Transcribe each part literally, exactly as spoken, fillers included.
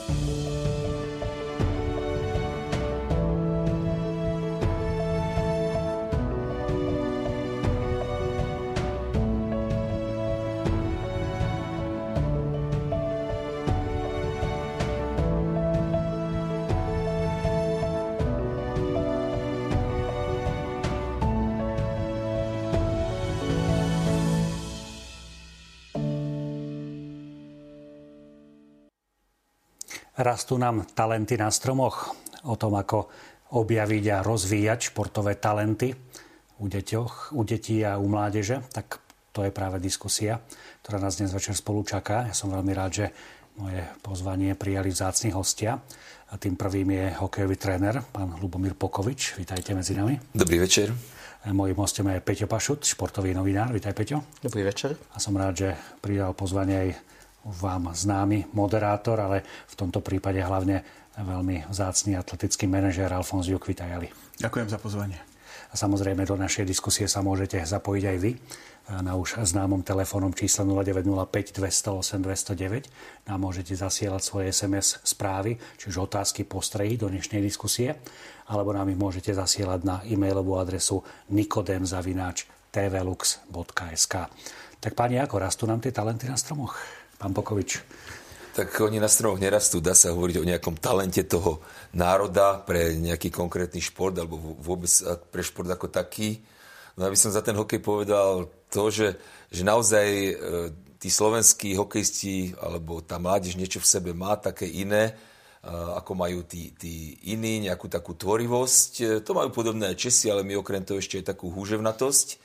Rastú nám talenty na stromoch. O tom, ako objaviť a rozvíjať športové talenty u, deťoch, u detí a u mládeže, tak to je práve diskusia, ktorá nás dnes večer spolu čaká. Ja som veľmi rád, že moje pozvanie prijali vzácni hostia. A tým prvým je hokejový tréner, pán Ľubomír Pokovič. Vítajte medzi nami. Dobrý večer. Mojím hostom je Peťo Pašut, športový novinár. Vítaj, Peťo. Dobrý večer. A som rád, že prijal pozvanie aj vám známy moderátor, ale v tomto prípade hlavne veľmi vzácny atletický manažér Alfons Juk. Vítaj, Ali. Ďakujem za pozvanie. A samozrejme do našej diskusie sa môžete zapojiť aj vy na už známom telefónnom čísle nula deväť nula päť dva nula osem dva nula deväť. Nám môžete zasielať svoje es em es správy, čiže otázky, postrehy do dnešnej diskusie, alebo nám ich môžete zasielať na e-mailovú adresu nikodem zavináč té vé lux bodka es ká. Tak páni, ako rastú nám tie talenty na stromoch? Pán Pokovič. Tak oni na stromoch nerastú, dá sa hovoriť o nejakom talente toho národa pre nejaký konkrétny šport alebo vôbec pre šport ako taký. No aby som za ten hokej povedal to, že, že naozaj e, tí slovenskí hokejisti alebo tá mládež niečo v sebe má také iné, e, ako majú tí, tí iní, nejakú takú tvorivosť. E, to majú podobné aj Česi, ale my okrem toho ešte aj takú húževnatosť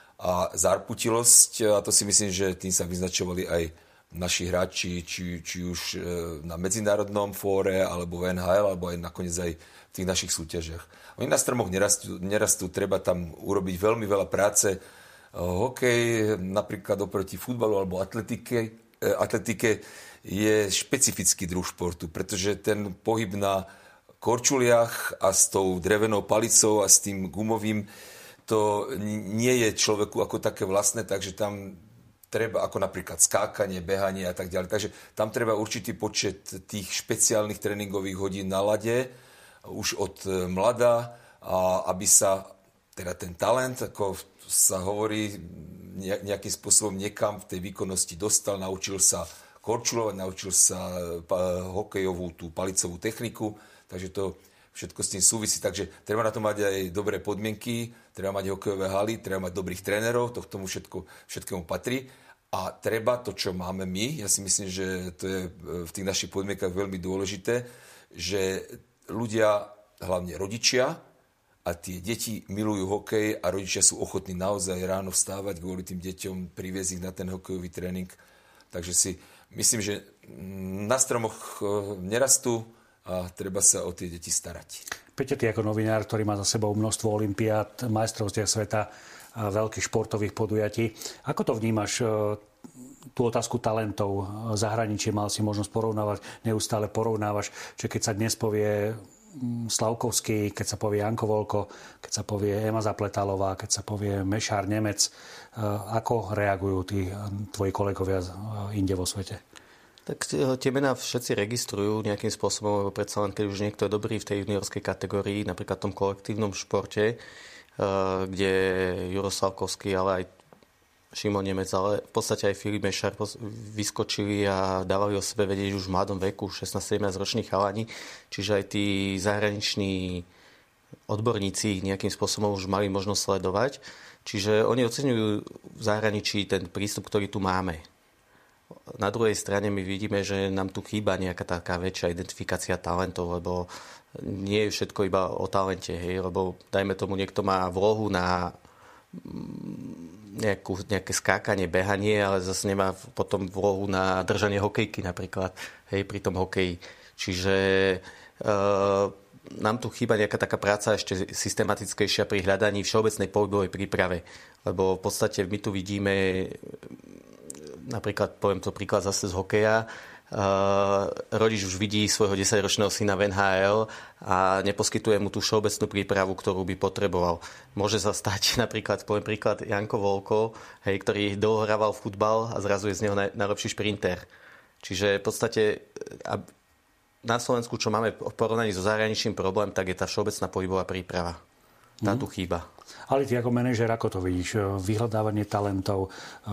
a zárputilosť. A to si myslím, že tým sa vyznačovali aj naši hráči, či, či už na medzinárodnom fóre, alebo v en há el, alebo aj nakoniec aj v tých našich súťažiach. Oni na stromoch nerastú, nerastú, treba tam urobiť veľmi veľa práce. Hokej napríklad oproti futbalu alebo atletike, atletike je špecifický druh športu, pretože ten pohyb na korčuliach a s tou drevenou palicou a s tým gumovým, to nie je človeku ako také vlastné, takže tam treba, ako napríklad skákanie, behanie a tak ďalej. Takže tam treba určitý počet tých špeciálnych tréningových hodín na lade, už od mlada, a aby sa teda ten talent, ako sa hovorí, nejakým spôsobom niekam v tej výkonnosti dostal, naučil sa korčulovať, naučil sa hokejovú, tú palicovú techniku, takže to všetko s tým súvisí. Takže treba na to mať aj dobré podmienky, treba mať hokejové haly, treba mať dobrých trénerov, to k tomu všetko, všetkému patrí. A treba to, čo máme my, ja si myslím, že to je v tých našich podmienkach veľmi dôležité, že ľudia, hlavne rodičia, a tie deti milujú hokej a rodičia sú ochotní naozaj ráno vstávať kvôli tým deťom, priviesť ich na ten hokejový tréning. Takže si myslím, že na stromoch nerastú a treba sa o tie deti starať. Peťo, ty ako novinár, ktorý má za sebou množstvo olympiád, majstrovstiev sveta, veľkých športových podujatí. Ako to vnímaš, tú otázku talentov v zahraničí? Mal si možnosť porovnávať, neustále porovnávaš, že keď sa dnes povie Slavkovský, keď sa povie Janko Volko, keď sa povie Ema Zapletalová, keď sa povie Mešár Nemec, ako reagujú tí tvoji kolegovia inde vo svete? Tak tie mená všetci registrujú nejakým spôsobom, lebo predsa len keď už niekto je dobrý v tej juniorskej kategórii, napríklad v tom kolektívnom športe, kde Juro Slavkovský, ale aj Šimon Nemec, ale v podstate aj Filip Mešár vyskočili a dávali o sebe vedieť už v mladom veku, šestnásť sedemnásť ročných chalani, čiže aj tí zahraniční odborníci ich nejakým spôsobom už mali možnosť sledovať. Čiže oni oceňujú v zahraničí ten prístup, ktorý tu máme. Na druhej strane my vidíme, že nám tu chýba nejaká taká väčšia identifikácia talentov, lebo nie je všetko iba o talente, hej, lebo dajme tomu, niekto má vlohu na nejakú, nejaké skákanie, behanie, ale zase nemá potom vlohu na držanie hokejky napríklad, hej, pri tom hokeji. Čiže e, nám tu chýba nejaká taká práca ešte systematickejšia pri hľadaní všeobecnej pohybovej príprave, lebo v podstate my tu vidíme, napríklad, poviem to príklad zase z hokeja, Uh, rodič už vidí svojho desaťročného syna v en há el a neposkytuje mu tú všeobecnú prípravu, ktorú by potreboval. Môže sa stať napríklad, poviem príklad, Janko Volko, hej, ktorý dlho hrával futbal a zrazu je z neho naj, najlepší šprinter. Čiže v podstate, na Slovensku, čo máme v porovnaní so zahraničným problém, tak je tá všeobecná pohybová príprava. Tá tu chýba. Ale ty ako manažér, ako to vidíš? Vyhľadávanie talentov,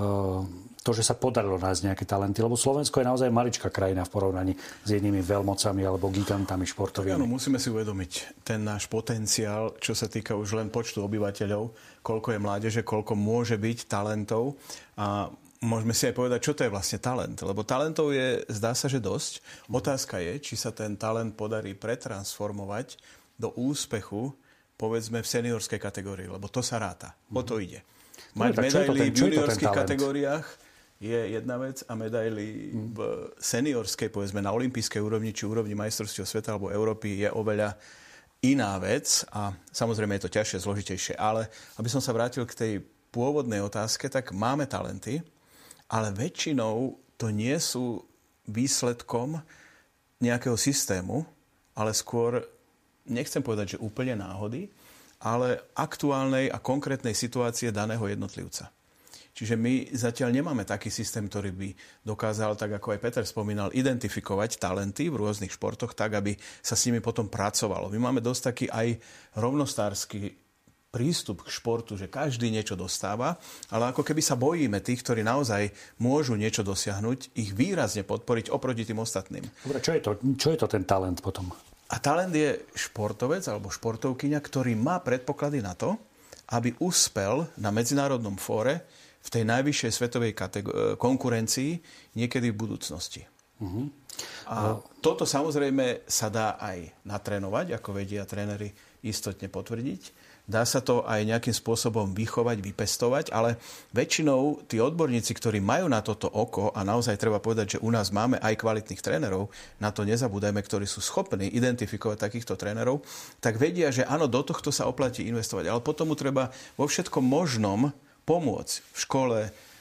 to, že sa podarilo nájsť nejaké talenty, lebo Slovensko je naozaj maličká krajina v porovnaní s jednými veľmocami alebo gigantami športovými. Áno, musíme si uvedomiť ten náš potenciál, čo sa týka už len počtu obyvateľov, koľko je mládeže, koľko môže byť talentov a môžeme si aj povedať, čo to je vlastne talent. Lebo talentov je, zdá sa, že dosť. Otázka je, či sa ten talent podarí pretransformovať do úspechu, povedzme v seniorskej kategórii, lebo to sa ráta. O to ide. Mať no, medaily v juniorských kategóriách je jedna vec a medaily mm. v seniorskej, povedzme na olympijskej úrovni, či úrovni majstrovstiev sveta alebo Európy je oveľa iná vec a samozrejme je to ťažšie, zložitejšie. Ale aby som sa vrátil k tej pôvodnej otázke, tak máme talenty, ale väčšinou to nie sú výsledkom nejakého systému, ale skôr nechcem povedať, že úplne náhody, ale aktuálnej a konkrétnej situácie daného jednotlivca. Čiže my zatiaľ nemáme taký systém, ktorý by dokázal, tak ako aj Peter spomínal, identifikovať talenty v rôznych športoch tak, aby sa s nimi potom pracovalo. My máme dosť taký aj rovnostársky prístup k športu, že každý niečo dostáva, ale ako keby sa bojíme tých, ktorí naozaj môžu niečo dosiahnuť, ich výrazne podporiť oproti tým ostatným. Dobre, čo je to, čo je to ten talent potom? A talent je športovec alebo športovkyňa, ktorý má predpoklady na to, aby uspel na medzinárodnom fóre v tej najvyššej svetovej kategó- konkurencii niekedy v budúcnosti. Uh-huh. A toto samozrejme sa dá aj natrénovať, ako vedia tréneri istotne potvrdiť. Dá sa to aj nejakým spôsobom vychovať, vypestovať, ale väčšinou tí odborníci, ktorí majú na toto oko, a naozaj treba povedať, že u nás máme aj kvalitných trénerov, na to nezabúdajme, ktorí sú schopní identifikovať takýchto trénerov, tak vedia, že áno, do tohto sa oplatí investovať. Ale potom mu treba vo všetkom možnom pomôcť v škole,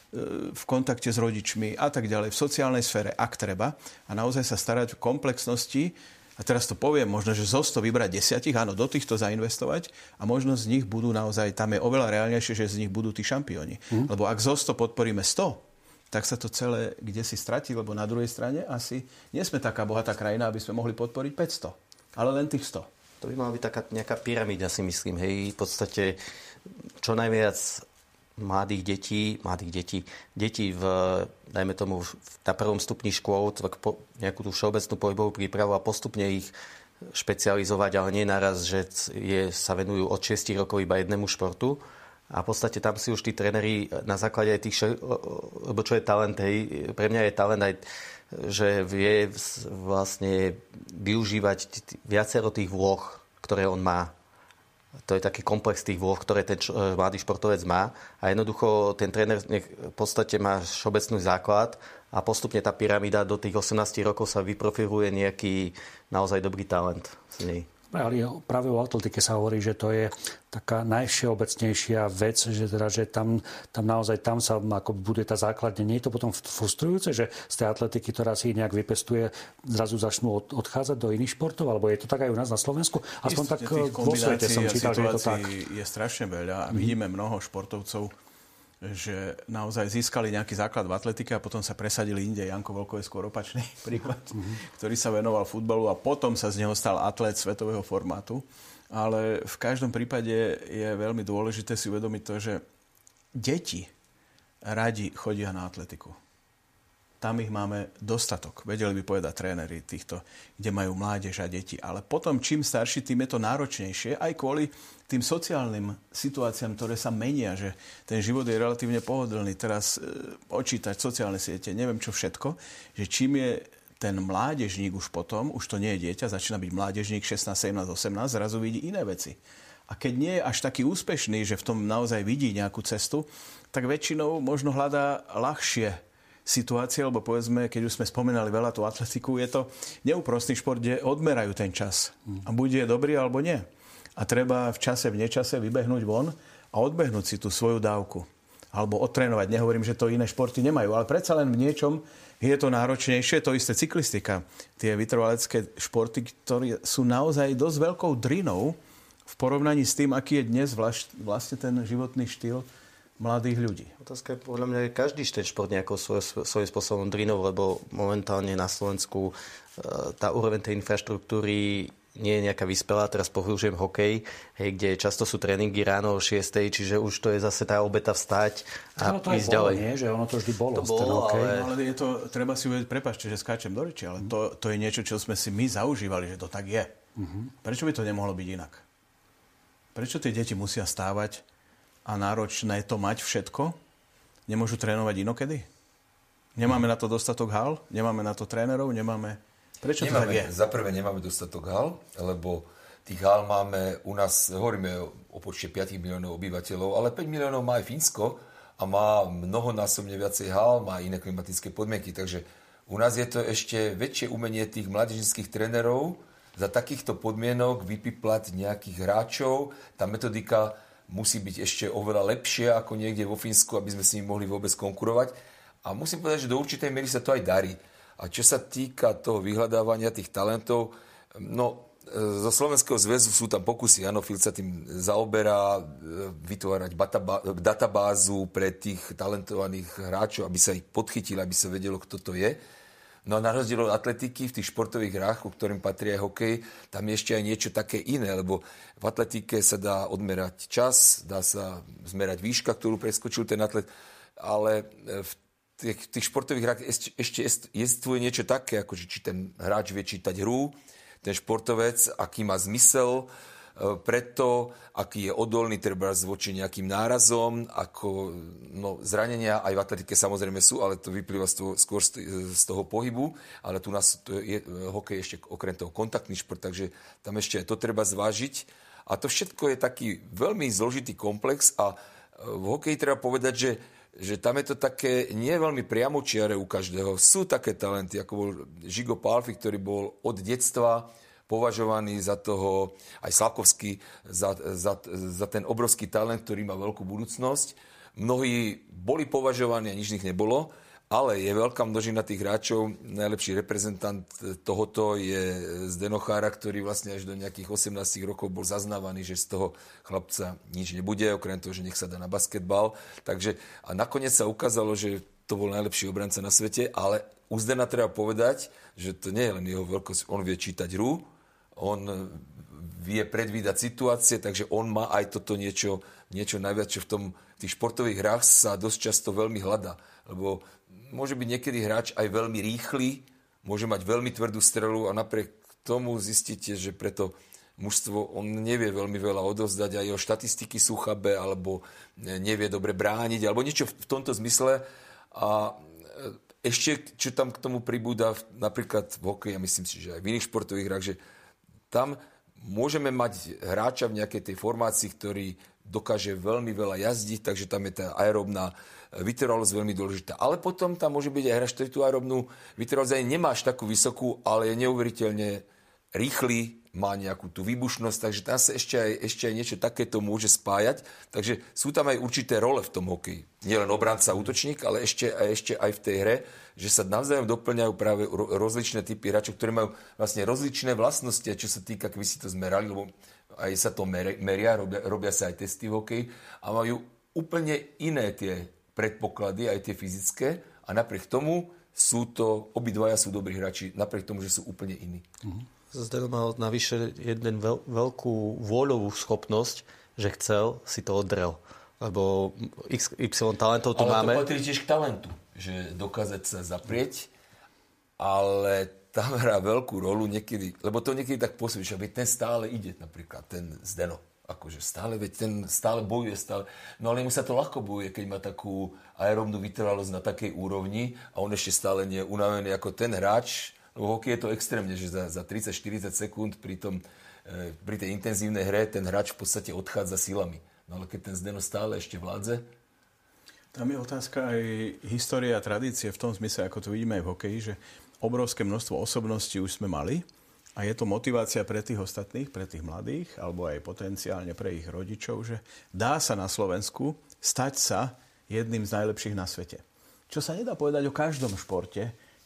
v kontakte s rodičmi a tak ďalej, v sociálnej sfére, ak treba. A naozaj sa starať o komplexnosti. A teraz to poviem, možno, že zo sto vybrať desiatich, áno, do týchto zainvestovať a možno z nich budú naozaj, tam je oveľa reálnejšie, že z nich budú tí šampióni. Mm. Lebo ak zo sto podporíme sto, tak sa to celé kde si stratí, lebo na druhej strane asi nie sme taká bohatá krajina, aby sme mohli podporiť päťsto, ale len tých sto. To by mala byť taká nejaká pyramída, si myslím. Hej, v podstate čo najviac mladých detí, mladých detí, detí v, dajme tomu, na prvom stupni škôl, tak po, nejakú tú všeobecnú pohybovú prípravu a postupne ich špecializovať, ale nie naraz, že je, sa venujú od šiestich rokov iba jednému športu. A v podstate tam si už tí tréneri na základe aj tých, lebo čo je talent, hej, pre mňa je talent aj, že vie vlastne využívať viacero tých vôh, ktoré on má. To je taký komplex tých vôh, ktoré ten č- mladý športovec má. A jednoducho ten tréner v podstate má všeobecný základ a postupne tá pyramída do tých osemnásť rokov sa vyprofiluje nejaký naozaj dobrý talent z nej. Ale práve o atletike sa hovorí, že to je taká najvšeobecnejšia vec, že, teda, že tam, tam naozaj tam sa ako bude tá základňa. Nie je to potom frustrujúce, že z tej atletiky, ktorá si nejak vypestuje, zrazu začnú od, odchádzať do iných športov? Alebo je to tak aj u nás na Slovensku? Aspoň tak vo svete som čítal, že je to tak. Je strašne veľa a vidíme mnoho športovcov, že naozaj získali nejaký základ v atletike a potom sa presadili inde. Janko Volko je skôr opačný príklad, mm-hmm. ktorý sa venoval futbalu a potom sa z neho stal atlét svetového formátu. Ale v každom prípade je veľmi dôležité si uvedomiť to, že deti radi chodia na atletiku. Tam ich máme dostatok. Vedeli by povedať tréneri týchto, kde majú mládež a deti. Ale potom, čím starší, tým je to náročnejšie, aj kvôli tým sociálnym situáciám, ktoré sa menia, že ten život je relatívne pohodlný. Teraz e, očítať sociálne siete, neviem čo všetko, že čím je ten mládežník už potom, už to nie je dieťa, začína byť mládežník šestnásť, sedemnásť, osemnásť, zrazu vidí iné veci. A keď nie je až taký úspešný, že v tom naozaj vidí nejakú cestu, tak väčšinou možno hľadá ľahšie situácie, lebo povedzme, keď už sme spomínali veľa tú atletiku, je to neúprostný šport, kde odmerajú ten čas. A buď je dobrý, alebo nie. A treba v čase, v nečase vybehnúť von a odbehnúť si tú svoju dávku. Alebo odtrénovať. Nehovorím, že to iné športy nemajú, ale predsa len v niečom je to náročnejšie. To isté cyklistika. Tie vytrvalecké športy, ktoré sú naozaj dosť veľkou drinou v porovnaní s tým, aký je dnes vlastne ten životný štýl mladých ľudí. Otázka je, podľa mňa, každý ten šport nejakou svoj, svojím spôsobom drinov, lebo momentálne na Slovensku tá úroveň tej infraštruktúry nie je nejaká vyspelá. Teraz použijem hokej, hej, kde často sú tréningy ráno o šiestej, čiže už to je zase tá obeta vstať a no, to ísť ďalej. Nie, že ono to vždy bolo. To bolo, ale... ale je to, treba si uvedieť, prepáčte, že skáčem do reči, ale to, to je niečo, čo sme si my zaužívali, že to tak je. Uh-huh. Prečo by to nemohlo byť inak? Prečo tie deti musia stávať a náročné to mať všetko? Nemôžu trénovať inokedy? Nemáme na to dostatok hal? Nemáme na to trénerov? Nemáme... Prečo to nemáme, tak je? Za prvé nemáme dostatok hal, lebo tých hal máme u nás, hovoríme o počte päť miliónov obyvateľov, ale päť miliónov má aj Fínsko a má mnohonásobne viacej hal, má iné klimatické podmienky, takže u nás je to ešte väčšie umenie tých mládežnických trénerov za takýchto podmienok vypiplať nejakých hráčov. Tá metodika musí byť ešte oveľa lepšia ako niekde vo Fínsku, aby sme s nimi mohli vôbec konkurovať. A musím povedať, že do určitej miery sa to aj darí. A čo sa týka toho vyhľadávania tých talentov, no zo Slovenského zväzu sú tam pokusy, áno, Filc sa tým zaoberá, vytvárať databázu pre tých talentovaných hráčov, aby sa ich podchytili, aby sa vedelo, kto to je. No a na rozdiel od atletiky, v tých športových hrách, ku ktorým patrí aj hokej, tam je ešte aj niečo také iné, lebo v atletike sa dá odmerať čas, dá sa zmerať výška, ktorú preskočil ten atlet, ale v tých, tých športových hrách ešte, ešte jestvuje niečo také, ako že či ten hráč vie čítať hru, ten športovec, aký má zmysel, preto, aký je odolný treba voči nejakým nárazom, ako no, zranenia aj v atletike samozrejme sú, ale to vyplýva z toho, skôr z toho pohybu, ale tu nás to je hokej ešte okrem toho kontaktný šport, takže tam ešte to treba zvážiť. A to všetko je taký veľmi zložitý komplex a v hokeji treba povedať, že že tam je to také nie veľmi priamočiare u každého. Sú také talenty, ako bol Žigo Pálfi, ktorý bol od detstva považovaný za toho, aj Slavkovský, za, za, za ten obrovský talent, ktorý má veľkú budúcnosť. Mnohí boli považovaní a nič z nich nebolo, ale je veľká množina tých hráčov. Najlepší reprezentant tohoto je Zdeno Chára, ktorý vlastne až do nejakých osemnásť rokov bol zaznávaný, že z toho chlapca nič nebude, okrem toho, že nech sa dá na basketbal. Takže a nakoniec sa ukázalo, že to bol najlepší obranca na svete, ale u Zdena treba povedať, že to nie je len jeho veľkosť, on vie čítať hru, on vie predvídať situácie, takže on má aj toto niečo, niečo najviac, čo v tom, v tých športových hrách sa dosť často veľmi hľadá, lebo môže byť niekedy hráč aj veľmi rýchly, môže mať veľmi tvrdú strelu a napriek tomu zistíte, že preto mužstvo on nevie veľmi veľa odovzdať a jeho štatistiky sú chabé, alebo nevie dobre brániť, alebo niečo v tomto zmysle. A ešte, čo tam k tomu pribúda, napríklad v hokeji, a myslím si, že aj v iných športových hrách, že tam môžeme mať hráča v nejakej tej formácii, ktorý dokáže veľmi veľa jazdiť, takže tam je tá aerobná vytrvalosť veľmi dôležitá. Ale potom tam môže byť aj hráč, ktorý tú aerobnú vytrvalosť aj nemáš takú vysokú, ale je neuveriteľne rýchly, má nejakú tú výbušnosť, takže tam sa ešte aj, ešte aj niečo takéto môže spájať. Takže sú tam aj určité role v tom hokeji. Nie len obranca, útočník, ale ešte, ešte aj v tej hre, že sa navzájom doplňajú práve rozličné typy hráčov, ktorí majú vlastne rozličné vlastnosti, čo sa týka, keby si to zmerali, lebo aj sa to meria, robia, robia sa aj testy v hokeji a majú úplne iné tie predpoklady, aj tie fyzické a napriek tomu sú to, obidvaja sú dobrí hráči, napriek tomu, že sú úplne iní. Uh-huh. Zdeno mal navyše jeden veľ, veľkú vôľovú schopnosť, že chcel, si to odrel. Lebo X, Y talentov tu ale máme. Ale to patrí tiež k talentu, že dokázať sa zaprieť, ale tam hrá veľkú rolu niekedy, lebo to niekedy tak pôsobí, že ten stále ide, napríklad ten Zdeno. Akože stále, veď ten stále bojuje, stále. No ale mu sa to ľahko bojuje, keď má takú aerobnú vytrvalosť na takej úrovni a on ešte stále nie je unavený ako ten hráč. Lebo hokej je to extrémne, že za, za tridsať štyridsať sekúnd pri, tom, e, pri tej intenzívnej hre ten hráč v podstate odchádza silami. No ale keď ten Zdeno stále ešte vládze. Tam je otázka aj história a tradície v tom zmysle, ako to vidíme aj v hokeji, že obrovské množstvo osobností už sme mali. A je to motivácia pre tých ostatných, pre tých mladých, alebo aj potenciálne pre ich rodičov, že dá sa na Slovensku stať sa jedným z najlepších na svete. Čo sa nedá povedať o každom športe,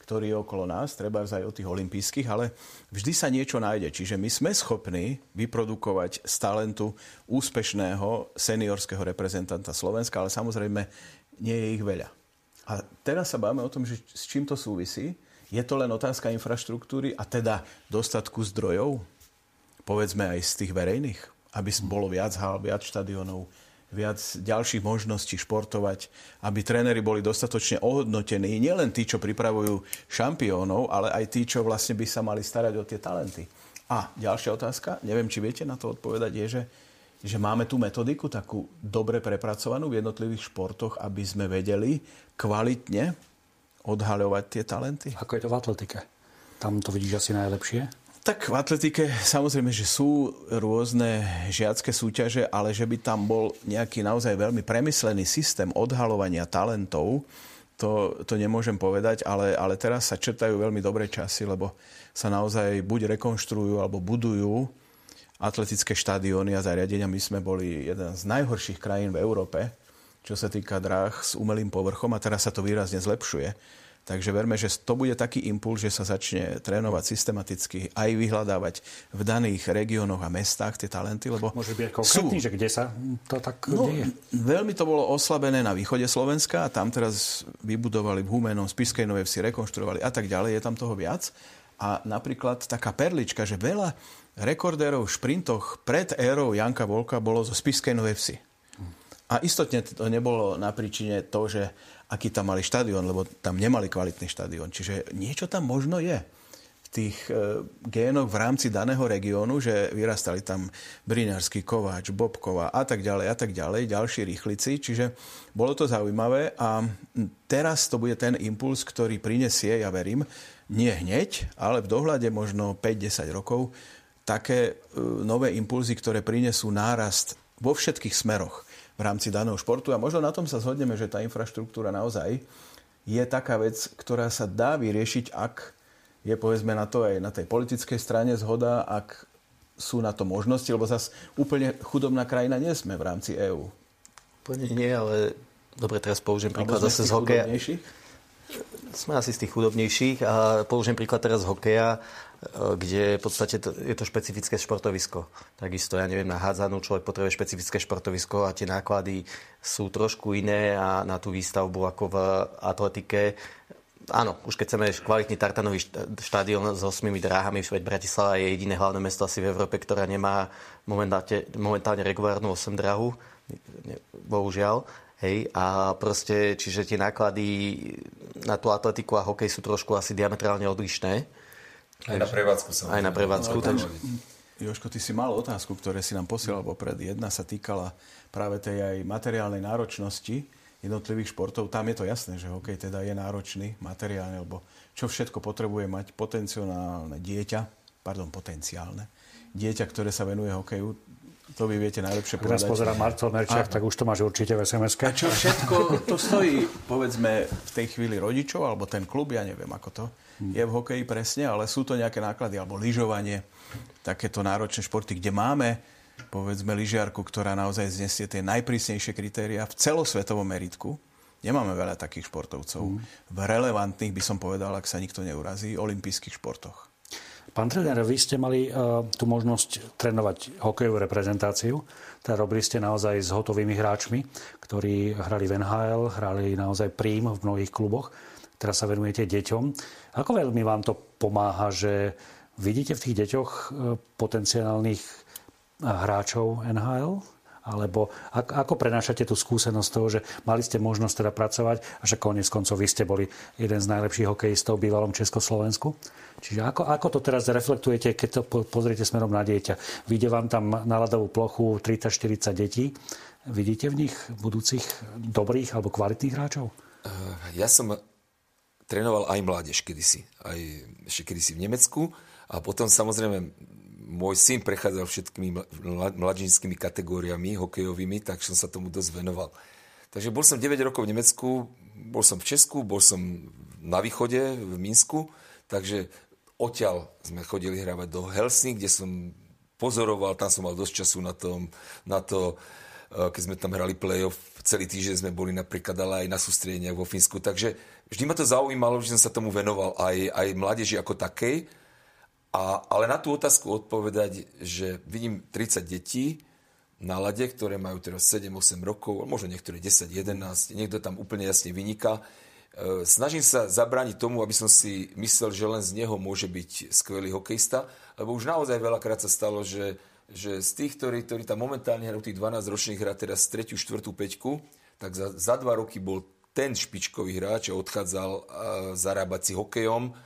ktorý je okolo nás, treba aj od tých olympijských, ale vždy sa niečo nájde. Čiže my sme schopní vyprodukovať z talentu úspešného seniorského reprezentanta Slovenska, ale samozrejme nie je ich veľa. A teraz sa bavíme o tom, že s čím to súvisí. Je to len otázka infraštruktúry a teda dostatku zdrojov, povedzme aj z tých verejných, aby bolo viac hál, viac štadionov, viac ďalších možností športovať, aby tréneri boli dostatočne ohodnotení, nielen tí, čo pripravujú šampiónov, ale aj tí, čo vlastne by sa mali starať o tie talenty. A ďalšia otázka, neviem, či viete na to odpovedať, je, že, že máme tú metodiku takú dobre prepracovanú v jednotlivých športoch, aby sme vedeli kvalitne odhaľovať tie talenty. Ako je to v atletike? Tam to vidíš asi najlepšie? Tak v atletike samozrejme, že sú rôzne žiacké súťaže, ale že by tam bol nejaký naozaj veľmi premyslený systém odhaľovania talentov, to, to nemôžem povedať, ale, ale teraz sa črtajú veľmi dobré časy, lebo sa naozaj buď rekonštruujú, alebo budujú atletické štadióny a zariadenia. My sme boli jeden z najhorších krajín v Európe, čo sa týka dráh s umelým povrchom a teraz sa to výrazne zlepšuje. Takže verme, že to bude taký impuls, že sa začne trénovať systematicky, aj vyhľadávať v daných regiónoch a mestách tie talenty, lebo môže byť konkrétny, že kde sa to tak no, deje? Veľmi to bolo oslabené na východe Slovenska a tam teraz vybudovali v Humennom, Spišskej Novej Vsi, rekonštruovali a tak ďalej, je tam toho viac. A napríklad taká perlička, že veľa rekordérov v šprintoch pred érou Janka Volka bolo zo Spišskej Novej Vsi. A istotne to nebolo na príčine to, že aký tam mali štadión, lebo tam nemali kvalitný štadión. Čiže niečo tam možno je v tých e, génoch v rámci daného regiónu, že vyrastali tam Briňarský, Kováč, Bobková a tak ďalej a tak ďalej, ďalší rýchlici. Čiže bolo to zaujímavé a teraz to bude ten impuls, ktorý prinesie, ja verím, nie hneď, ale v dohľade možno päť desať rokov, také e, nové impulzy, ktoré prinesú nárast vo všetkých smeroch v rámci daného športu a možno na tom sa zhodneme, že tá infraštruktúra naozaj je taká vec, ktorá sa dá vyriešiť, ak je povedzme na to aj na tej politickej strane zhoda, ak sú na to možnosti, lebo zase úplne chudobná krajina nie sme v rámci EÚ. Úplne nie, ale dobre, teraz použijem príklad zase z hokeja. Sme asi z tých chudobnejších a použijem príklad teraz z hokeja, kde v podstate to, je to špecifické športovisko. Takisto, ja neviem, na hádzanú človek potrebuje špecifické športovisko a tie náklady sú trošku iné a na tú výstavbu ako v atletike. Áno, už keď chceme kvalitný tartanový štadión s osmými dráhami, veď Bratislava je jediné hlavné mesto asi v Európe, ktorá nemá momentálne, momentálne regulárnu osemdráhu, bohužiaľ. Hej, a proste, čiže tie náklady na tú atletiku a hokej sú trošku asi diametrálne odlišné. Aj na prevádzku sa. Aj na prevádzku. No, takže... Jožko, ty si mal otázku, ktoré si nám posielal popred. Jedna sa týkala práve tej aj materiálnej náročnosti jednotlivých športov. Tam je to jasné, že hokej teda je náročný materiálne, lebo čo všetko potrebuje mať potenciálne dieťa, pardon, potenciálne dieťa, ktoré sa venuje hokeju. To vy viete najlepšie povedať. Keď nás pozerá Marcel Merčiak, tak už to máš určite v es em eske. A čo všetko to stojí, povedzme, v tej chvíli rodičov, alebo ten klub, ja neviem, ako to je v hokeji presne, ale sú to nejaké náklady, alebo lyžovanie, takéto náročné športy, kde máme, povedzme, lyžiarku, ktorá naozaj znesie tie najprísnejšie kritériá v celosvetovom meritku. Nemáme veľa takých športovcov. Mm. V relevantných, by som povedal, ak sa nikto neurazí, olympijských športoch. Pán tréner, vy ste mali uh, tú možnosť trénovať hokejovú reprezentáciu. Teda robili ste naozaj s hotovými hráčmi, ktorí hrali v en há el, hrali naozaj prím v mnohých kluboch. Teraz sa venujete deťom. Ako veľmi vám to pomáha, že vidíte v tých deťoch potenciálnych hráčov en há el? Alebo ako prenášate tú skúsenosť toho, že mali ste možnosť teda pracovať a že koniec koncov vy ste boli jeden z najlepších hokejistov v bývalom Československu? Čiže ako, ako to teraz reflektujete, keď to pozriete smerom na dieťa? Vidie vám tam na ľadovú plochu tridsať štyridsať detí? Vidíte v nich budúcich dobrých alebo kvalitných hráčov? Ja som trénoval aj mládež kedysi. Aj ešte kedysi v Nemecku. A potom samozrejme môj syn prechádzal všetkými mladžinskými kategóriami hokejovými, tak som sa tomu dosť venoval. Takže bol som deväť rokov v Nemecku, bol som v Česku, bol som na východe, v Minsku, takže odtiaľ sme chodili hravať do Helsinki, kde som pozoroval, tam som mal dosť času na, tom, na to keď sme tam hrali play-off, celý týždeň sme boli napríklad ale aj na sústredeniach vo Fínsku. Takže vždy ma to zaujímalo, že som sa tomu venoval aj, aj mládeži ako takej. A, ale na tú otázku odpovedať, že vidím tridsať detí na ľade, ktoré majú teraz sedem osem rokov, možno niektoré desať jedenásť, niekto tam úplne jasne vyniká. E, snažím sa zabrániť tomu, aby som si myslel, že len z neho môže byť skvelý hokejista, lebo už naozaj veľakrát sa stalo, že že z tých, ktorí, ktorí tam momentálne hrajú tých dvanásťročných, hrá teraz tretiu, štvrtú peťku, tak za, za dva roky bol ten špičkový hráč a odchádzal uh, zarábať si hokejom, uh,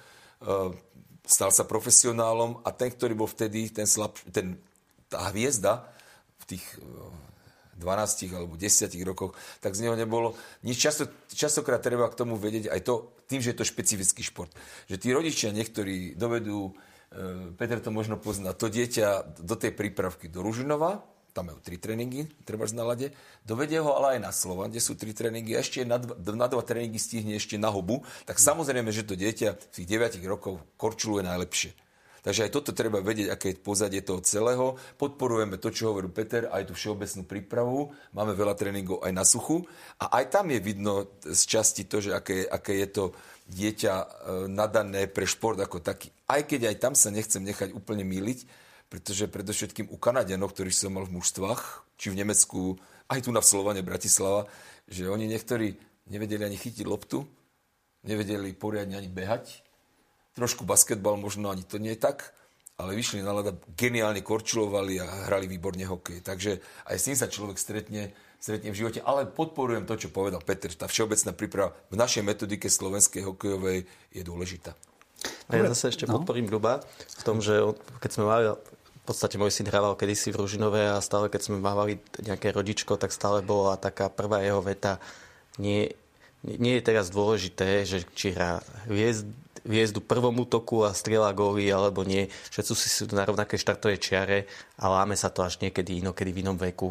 stal sa profesionálom a ten, ktorý bol vtedy, ten slab, ten, tá hviezda v tých uh, dvanástich alebo desiatich rokoch, tak z neho nebolo nič. Často, častokrát treba k tomu vedieť aj to, tým, že je to špecifický šport. Že tí rodičia niektorí dovedú, Peter to možno pozná, to dieťa do tej prípravky do Ružinova, tam majú tri tréningy, treba na lade, dovedie ho ale aj na Slovan, kde sú tri tréningy a ešte na dva, na dva tréningy stihne ešte na Hubu, tak samozrejme, že to dieťa v tých deviatich rokov korčuluje najlepšie. Takže aj toto treba vedieť, aké je pozadie toho celého. Podporujeme to, čo hovorí Peter, aj tú všeobecnú prípravu. Máme veľa tréningov aj na suchu. A aj tam je vidno z časti to, že aké, aké je to dieťa nadané pre šport ako taký. Aj keď aj tam sa nechcem nechať úplne mýliť, pretože predovšetkým u Kanaďanov, ktorých som mal v mužstvách, či v Nemecku, aj tu na Slovane, Bratislava, že oni niektorí nevedeli ani chytiť loptu, nevedeli poriadne ani behať. Trošku basketbal, možno ani to nie je tak, ale vyšli na ľad, geniálne korčulovali a hrali výborne hokej. Takže aj s tým sa človek stretne, stretne v živote. Ale podporujem to, čo povedal Peter. Tá všeobecná príprava v našej metodike slovenskej hokejovej je dôležitá. A ja zase ešte no. podporím Ľuba v tom, že keď sme mali, v podstate môj syn hrával kedysi v Ružinove a stále, keď sme mávali nejaké rodičko, tak stále bola taká prvá jeho veta. Nie, nie je teraz dôležité, že či hrá hviezd, hviezdu prvom útoku a strieľa góly, alebo nie. Všetci sú na rovnakej štartovej čiare a láme sa to až niekedy inokedy v inom veku.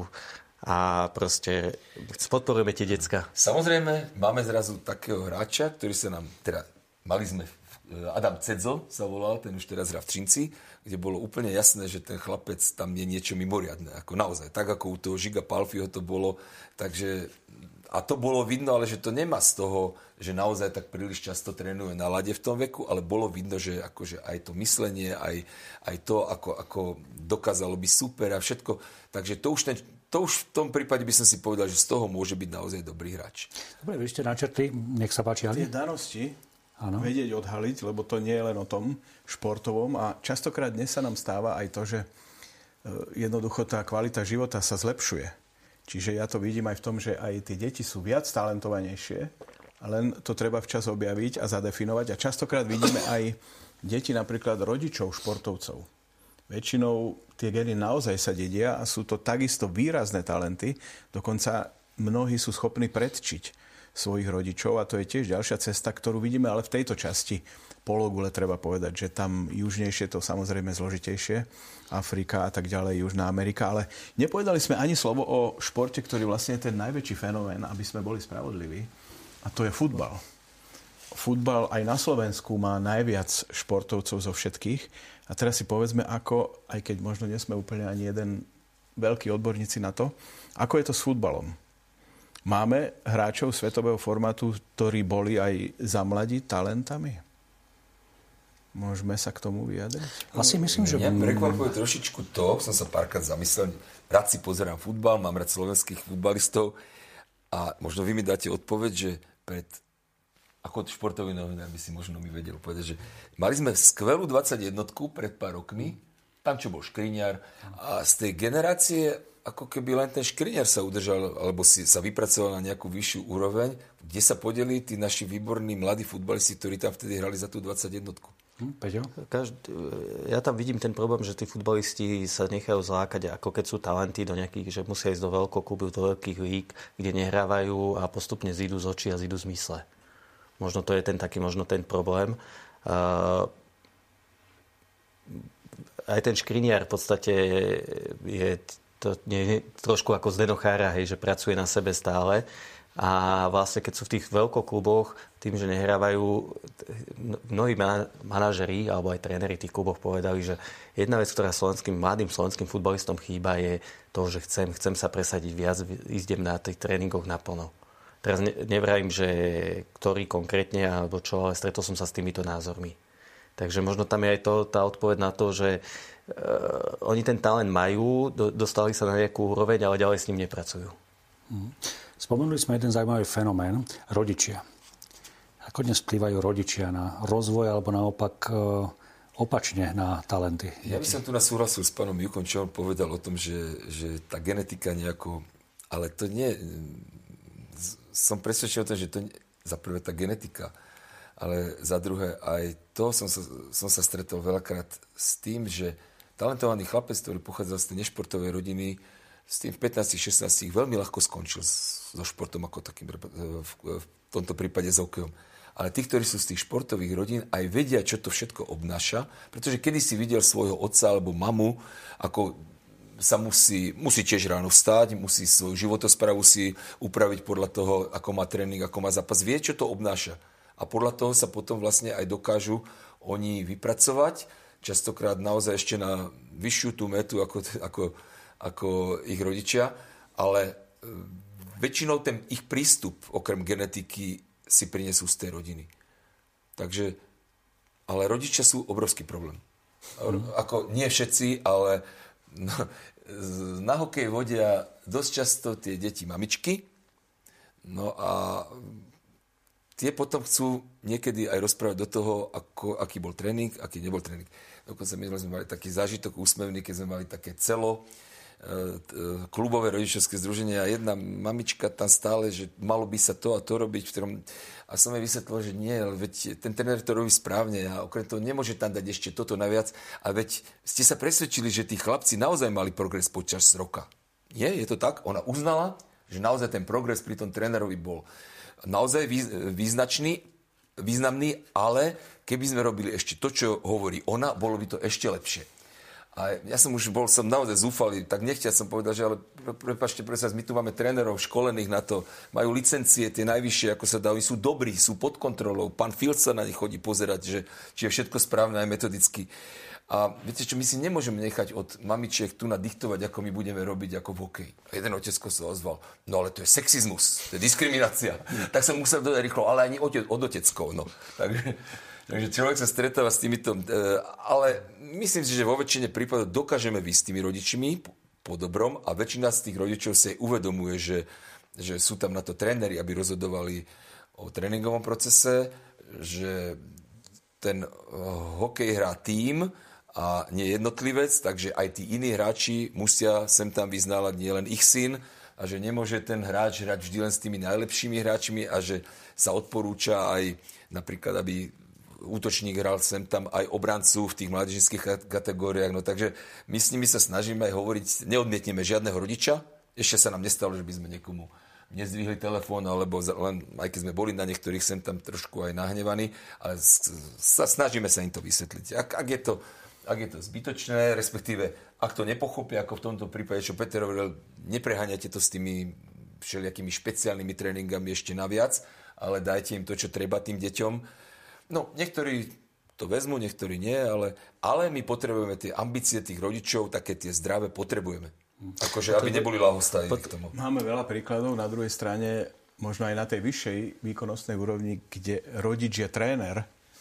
A proste podporujeme tie decka. Samozrejme, máme zrazu takého hráča, ktorý sa nám, teda mali sme, Adam Cedzo sa volal, ten už teraz hrá v Třinci, kde bolo úplne jasné, že ten chlapec tam je niečo mimoriadne. Ako naozaj, tak ako u toho Žiga Palfiho to bolo. Takže, a to bolo vidno, ale že to nemá z toho, že naozaj tak príliš často trénuje na ľade v tom veku, ale bolo vidno, že akože aj to myslenie, aj, aj to, ako, ako dokázalo byť super a všetko. Takže to už, ten, to už v tom prípade by som si povedal, že z toho môže byť naozaj dobrý hráč. Dobre, vy ste načrtli, nech sa páči. Tie danosti ano. Vedieť odhaliť, lebo to nie je len o tom športovom a častokrát dnes sa nám stáva aj to, že jednoducho tá kvalita života sa zlepšuje. Čiže ja to vidím aj v tom, že aj tie deti sú viac talentovanejšie, len to treba včas objaviť a zadefinovať. A častokrát vidíme aj deti napríklad rodičov športovcov. Väčšinou tie gény naozaj sa dedia a sú to takisto výrazné talenty. Dokonca mnohí sú schopní predčiť svojich rodičov a to je tiež ďalšia cesta, ktorú vidíme, ale v tejto časti pologule treba povedať, že tam južnejšie to samozrejme zložitejšie, Afrika a tak ďalej, Južná Amerika, ale nepovedali sme ani slovo o športe, ktorý vlastne je ten najväčší fenomén, aby sme boli spravodliví, a to je futbal. Futbal aj na Slovensku má najviac športovcov zo všetkých a teraz si povedzme, ako, aj keď možno nie sme úplne ani jeden veľký odborníci na to, ako je to s futbalom. Máme hráčov svetového formátu, ktorí boli aj za mladí talentami? Môžeme sa k tomu vyjadriť? Asi myslím, že... Mňa prekvapuje trošičku to, som sa párkrát zamyslel, rád si pozerám futbal, mám rád slovenských futbalistov a možno vy mi dáte odpoveď, že pred, ako športový novinár by si možno mi vedel povedať, že mali sme skvelú dvadsaťjednotku pred pár rokmi, tam čo bol Škriňar a z tej generácie ako keby len ten Škriňar sa udržal, alebo si sa vypracoval na nejakú vyššiu úroveň, kde sa podeli tí naši výborní mladí futbalisti, ktorí tam vtedy hrali za tú dvadsaťjednotku. Hm, Peťo? Každý, ja tam vidím ten problém, že tí futbalisti sa nechajú zlákať, ako keď sú talenty do nejakých, že musia ísť do veľkoklubu, do veľkých líg, kde nehrávajú a postupne zídu z očí a zídu z mysle. Možno to je ten taký, možno ten problém. Uh, aj ten Škriňar v podstate je to nie, trošku ako Zdeno Chára, hej, že pracuje na sebe stále. A vlastne, keď sú v tých veľkokluboch, tým, že nehrávajú, mnohí manažeri alebo aj tréneri tých kluboch povedali, že jedna vec, ktorá slovenským, mladým slovenským futbalistom chýba, je to, že chcem, chcem sa presadiť viac, ísť na tých tréningoch naplno. Teraz ne, nevrajím, že ktorý konkrétne alebo čo, ale stretol som sa s týmito názormi. Takže možno tam je aj to, tá odpoveď na to, že uh, oni ten talent majú, do, dostali sa na nejakú úroveň, ale ďalej s ním nepracujú. Hmm. Spomenuli sme jeden zaujímavý fenomén, rodičia. Ako dnes vplyvajú rodičia na rozvoj alebo naopak opačne na talenty? Ja by som tu nasúhlasil s pánom Jukom, čo on povedal o tom, že, že tá genetika nejako... Ale to nie... Som presvedčený o tom, že to nie, za prvé tá genetika, ale za druhé aj to som sa, som sa stretol veľakrát s tým, že talentovaný chlapec, ktorý pochádza z tej nešportovej rodiny, s tým v pätnástich šestnástich veľmi ľahko skončil so športom ako takým, v tomto prípade s hokejom. Ale tí, ktorí sú z tých športových rodín, aj vedia, čo to všetko obnáša, pretože kedysi videl svojho otca alebo mamu, ako sa musí, musí tiež ráno vstať, musí svoju životosprávu si upraviť podľa toho, ako má tréning, ako má zápas. Vie, čo to obnáša. A podľa toho sa potom vlastne aj dokážu oni vypracovať, častokrát naozaj ešte na vyššiu tú metu, ako, ako ako ich rodičia, ale väčšinou ten ich prístup, okrem genetiky, si prinesú z tej rodiny. Takže, ale rodičia sú obrovský problém. Mm. Ako nie všetci, ale no, na hokej vodia dosť často tie deti mamičky, no a tie potom chcú niekedy aj rozprávať do toho, ako, aký bol tréning, aký nebol tréning. Dokonca my sme mali taký zážitok úsmevný, keď sme mali také celo, klubové rodičovské združenie a jedna mamička tam stále, že malo by sa to a to robiť. V ktorom... A som jej vysvetlil, že nie, veď ten tréner to robí správne a okrem toho nemôže tam dať ešte toto naviac. A veď ste sa presvedčili, že tí chlapci naozaj mali progres počas roka. Nie, je to tak? Ona uznala, že naozaj ten progres pri tom trénerovi bol naozaj význačný, významný, ale keby sme robili ešte to, čo hovorí ona, bolo by to ešte lepšie. A ja som už bol, som naozaj zúfalý, tak nechťa som povedal, že ale prepáčte, presne, my tu máme trénerov školených na to, majú licencie, tie najvyššie, ako sa dá, oni sú dobrí, sú pod kontrolou, pán Field sa na nich chodí pozerať, že či je všetko správne aj metodicky. A viete čo, my si nemôžeme nechať od mamičiek tu nadiktovať, ako my budeme robiť ako v hokeji. A jeden otecko sa ozval, no ale to je sexizmus, to je diskriminácia. Tak som musel dodať rýchlo, ale ani od, od oteckov, no. Takže... Takže človek sa stretáva s týmito... Ale myslím si, že vo väčšine prípadov dokážeme výsť s tými rodičmi po dobrom a väčšina z tých rodičov si uvedomuje, že, že sú tam na to tréneri, aby rozhodovali o tréningovom procese, že ten hokej hrá tím a nie jednotlivec, takže aj tí iní hráči musia sem tam vyznávať nielen ich syn a že nemôže ten hráč hrať vždy len s tými najlepšími hráčmi a že sa odporúča aj napríklad, aby útočník hral sem tam aj obrancu v tých mládežnických kategóriách. No takže my s nimi sa snažíme aj hovoriť, neodmietneme žiadneho rodiča. Ešte sa nám nestalo, že by sme niekomu nezdvihli telefón, alebo len, aj keď sme boli na niektorých sem tam trošku aj nahnevaní, ale sa, snažíme sa im to vysvetliť. Ak, ak, je to, ak je to zbytočné, respektíve ak to nepochopia, ako v tomto prípade, čo Peter hovoril, nepreháňajte to s tými všelijakými špeciálnymi tréningami ešte naviac, ale dajte im to, čo treba tým deťom. No, niektorí to vezmú, niektorí nie, ale, ale my potrebujeme tie ambície tých rodičov, také tie zdravé potrebujeme. Akože, aby neboli ľahostajní k tomu. Máme veľa príkladov, na druhej strane, možno aj na tej vyššej výkonnostnej úrovni, kde rodič je tréner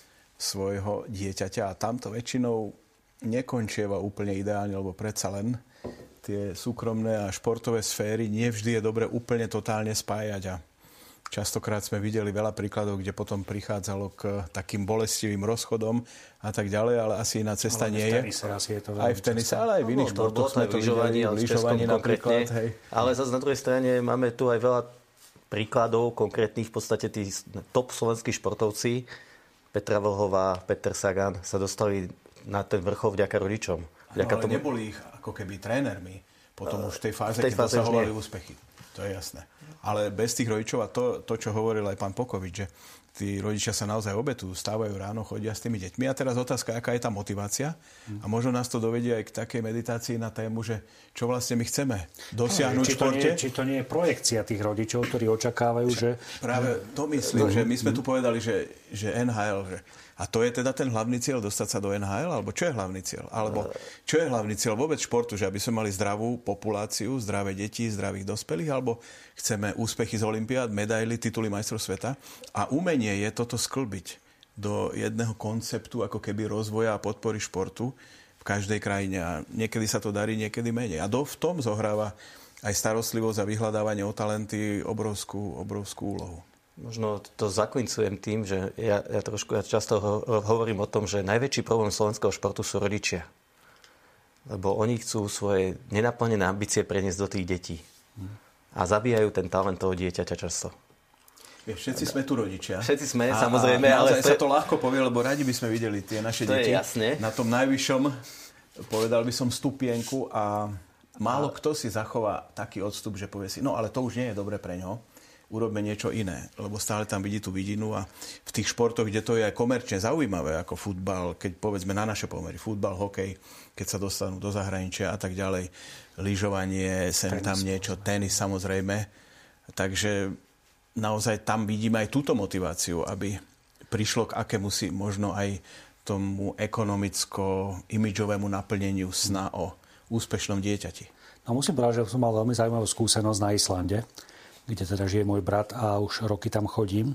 svojho dieťaťa a tamto väčšinou nekončieva úplne ideálne, lebo predsa len tie súkromné a športové sféry nevždy je dobre úplne totálne spájať a častokrát sme videli veľa príkladov, kde potom prichádzalo k takým bolestivým rozchodom a tak ďalej, ale asi iná cesta ale nie je. Je to aj v tenise, ale aj v iných no, športoch sme to videli, v lyžovaní napríklad. Hej. Ale zase na druhej strane máme tu aj veľa príkladov konkrétnych, v podstate tí top slovenskí športovci, Petra Vlhová, Peter Sagan, sa dostali na ten vrchol vďaka rodičom. Vďaka no, ale tomu... neboli ich ako keby trénermi. Potom uh, už v tej fáze, v tej keď dosahovali úspechy. To je jasné. Ale bez tých rodičov a to, to, čo hovoril aj pán Pokovič, že tí rodičia sa naozaj obetujú, stávajú ráno, chodia s tými deťmi. A teraz otázka, aká je tá motivácia. A možno nás to dovedie aj k takej meditácii na tému, že čo vlastne my chceme dosiahnuť v športe. Či to nie je projekcia tých rodičov, ktorí očakávajú, že... Práve to myslím, že my sme tu povedali, že, že en há el, že... A to je teda ten hlavný cieľ, dostať sa do en há el? Alebo čo je hlavný cieľ? Alebo čo je hlavný cieľ vôbec športu? Že aby sme mali zdravú populáciu, zdravé deti, zdravých dospelých? Alebo chceme úspechy z olympiád, medaily, tituly majstrov sveta? A umenie je toto sklbiť do jedného konceptu ako keby rozvoja a podpory športu v každej krajine. A niekedy sa to darí, niekedy menej. A do, v tom zohráva aj starostlivosť a vyhľadávanie o talenty obrovskú, obrovskú úlohu. Možno to zaklincujem tým, že ja, ja trošku ja často ho, hovorím o tom, že najväčší problém slovenského športu sú rodičia. Lebo oni chcú svoje nenaplnené ambície preniesť do tých detí. A zabíjajú ten talent toho dieťaťa často. Vieš, všetci sme tu rodičia. Všetci sme, a, samozrejme. A ale sa to ľahko povie, lebo radi by sme videli tie naše to deti na tom najvyššom, povedal by som, stupienku a málo kto si zachová taký odstup, že povie si, no ale to už nie je dobre pre ňo. Urobme niečo iné, lebo stále tam vidí tú vidinu a v tých športoch, kde to je aj komerčne zaujímavé, ako futbal, keď povedzme na naše pomery, futbal, hokej, keď sa dostanú do zahraničia a tak ďalej, lyžovanie, sem tam niečo, tenis samozrejme. Takže naozaj tam vidíme aj túto motiváciu, aby prišlo k akémusi možno aj tomu ekonomicko-imidžovému naplneniu sna o úspešnom dieťati. No musím povedať, že som mal veľmi zaujímavú skúsenosť na Islande, kde teda žije môj brat a už roky tam chodím.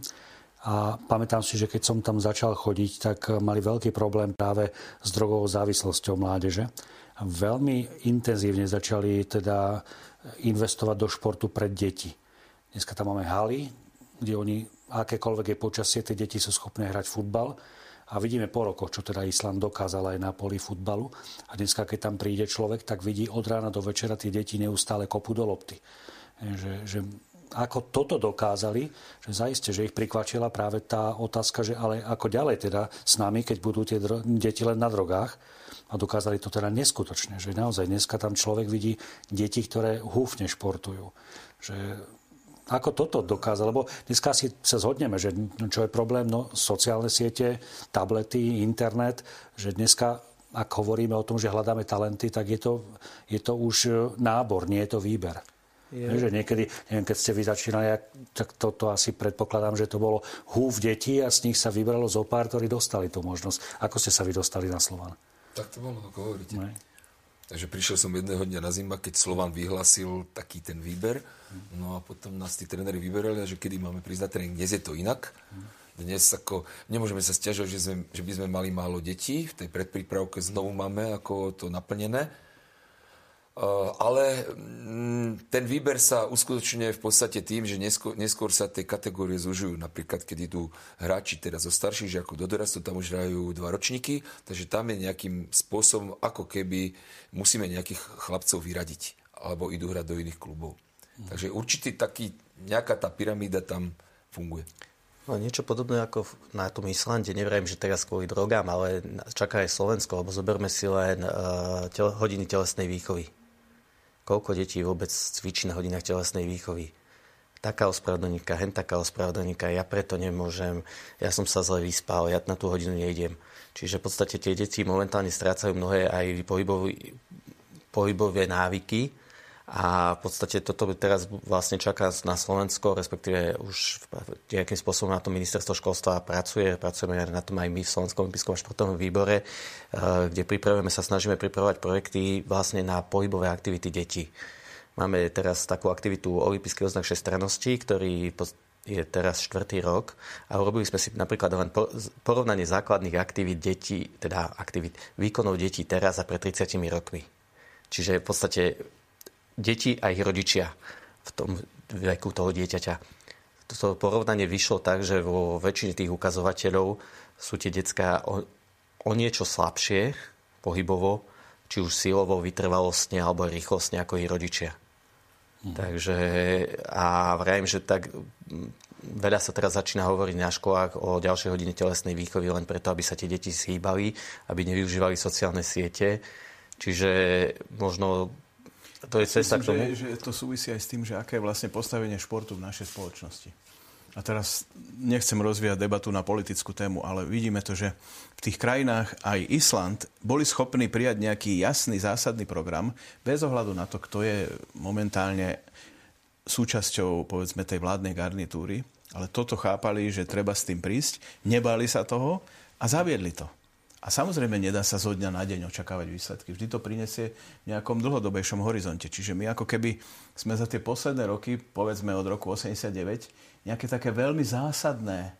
A pamätám si, že keď som tam začal chodiť, tak mali veľký problém práve s drogovou závislosťou mládeže. A veľmi intenzívne začali teda investovať do športu pre deti. Dneska tam máme haly, kde oni, akékoľvek je počasie, tie deti sú schopné hrať futbal. A vidíme po rokoch, čo teda Island dokázal aj na poli futbalu. A dneska, keď tam príde človek, tak vidí od rána do večera tie deti neustále kopú do lopty. Že, že ako toto dokázali, že zaiste, že ich prikvačila práve tá otázka, že ale ako ďalej teda s nami, keď budú tie dro- deti len na drogách. A dokázali to teda neskutočne, že naozaj dneska tam človek vidí deti, ktoré húfne športujú. Že ako toto dokázal, lebo dneska si sa zhodneme, že čo je problém, no sociálne siete, tablety, internet, že dneska, ak hovoríme o tom, že hľadáme talenty, tak je to, je to už nábor, nie je to výber. Je. Že niekedy, neviem, keď ste vy začínali, tak toto to asi predpokladám, že to bolo húf detí a z nich sa vybralo zo pár, ktorí dostali tú možnosť. Ako ste sa vy dostali na Slovan? Tak to bolo, ako hovoríte. Ne? Takže prišiel som jedného dňa na Zima, keď Slovan vyhlásil taký ten výber. No a potom nás tí tréneri vyberali, že kedy máme prísť na tréning. Dnes je to inak. Dnes ako, nemôžeme sa sťažovať, že, sme, že by sme mali málo detí. V tej predprípravke znovu máme ako to naplnené. Uh, ale mm, ten výber sa uskutočňuje v podstate tým, že neskôr, neskôr sa tie kategórie zužujú. Napríklad, keď idú hráči teraz zo starších žiakov do dorastu, tam už hrajú dva ročníky, takže tam je nejakým spôsobom, ako keby musíme nejakých chlapcov vyradiť, alebo idú hrať do iných klubov. Mm. Takže určitý taký, nejaká tá pyramída tam funguje. No, niečo podobné ako na tom Islande, neviem, že teraz kvôli drogám, ale čaká aj Slovensko, lebo zoberme si len uh, tel- hodiny telesnej výchovy. Koľko detí vôbec cvičí na hodinách telesnej výchovy. Taká ospravedlníka, hen taká ospravedlníka, ja preto nemôžem, ja som sa zle vyspal, ja na tú hodinu nejdem. Čiže v podstate tie deti momentálne strácajú mnohé aj pohybové, pohybové návyky a v podstate toto teraz vlastne čaká na Slovensko, respektíve už nejakým spôsobom na tom ministerstvo školstva pracuje, pracujeme na tom aj my v Slovenskom olympijskom a športovom výbore, kde pripravujeme sa, snažíme pripravovať projekty vlastne na pohybové aktivity detí. Máme teraz takú aktivitu olympijský oznak všestrannosti, ktorý je teraz štvrtý rok a urobili sme si napríklad len porovnanie základných aktivít detí, teda aktivít výkonov detí teraz a pred tridsiatimi rokmi. Čiže v podstate deti a ich rodičia v tom veku toho dieťaťa. To porovnanie vyšlo tak, že vo väčšine tých ukazovateľov sú tie decká o, o niečo slabšie pohybovo, či už silovo, vytrvalostne alebo rýchlostne ako ich rodičia. Mhm. Takže a vrajím, že tak veľa sa teraz začína hovoriť na školách o ďalšej hodine telesnej výchovy len preto, aby sa tie deti schýbali, aby nevyužívali sociálne siete. Čiže možno to je cesta k tomu. Že, že to súvisí aj s tým, že aké je vlastne postavenie športu v našej spoločnosti. a teraz nechcem rozvíjať debatu na politickú tému, ale vidíme to, že v tých krajinách aj Island boli schopní prijať nejaký jasný, zásadný program bez ohľadu na to, kto je momentálne súčasťou, povedzme, tej vládnej garnitúry, ale toto chápali, že treba s tým prísť, nebáli sa toho a zaviedli to. A samozrejme nedá sa zo dňa na deň očakávať výsledky. Vždy to prinesie v nejakom dlhodobejšom horizonte. Čiže my ako keby sme za tie posledné roky, povedzme od roku osemdesiatdeväť, nejaké také veľmi zásadné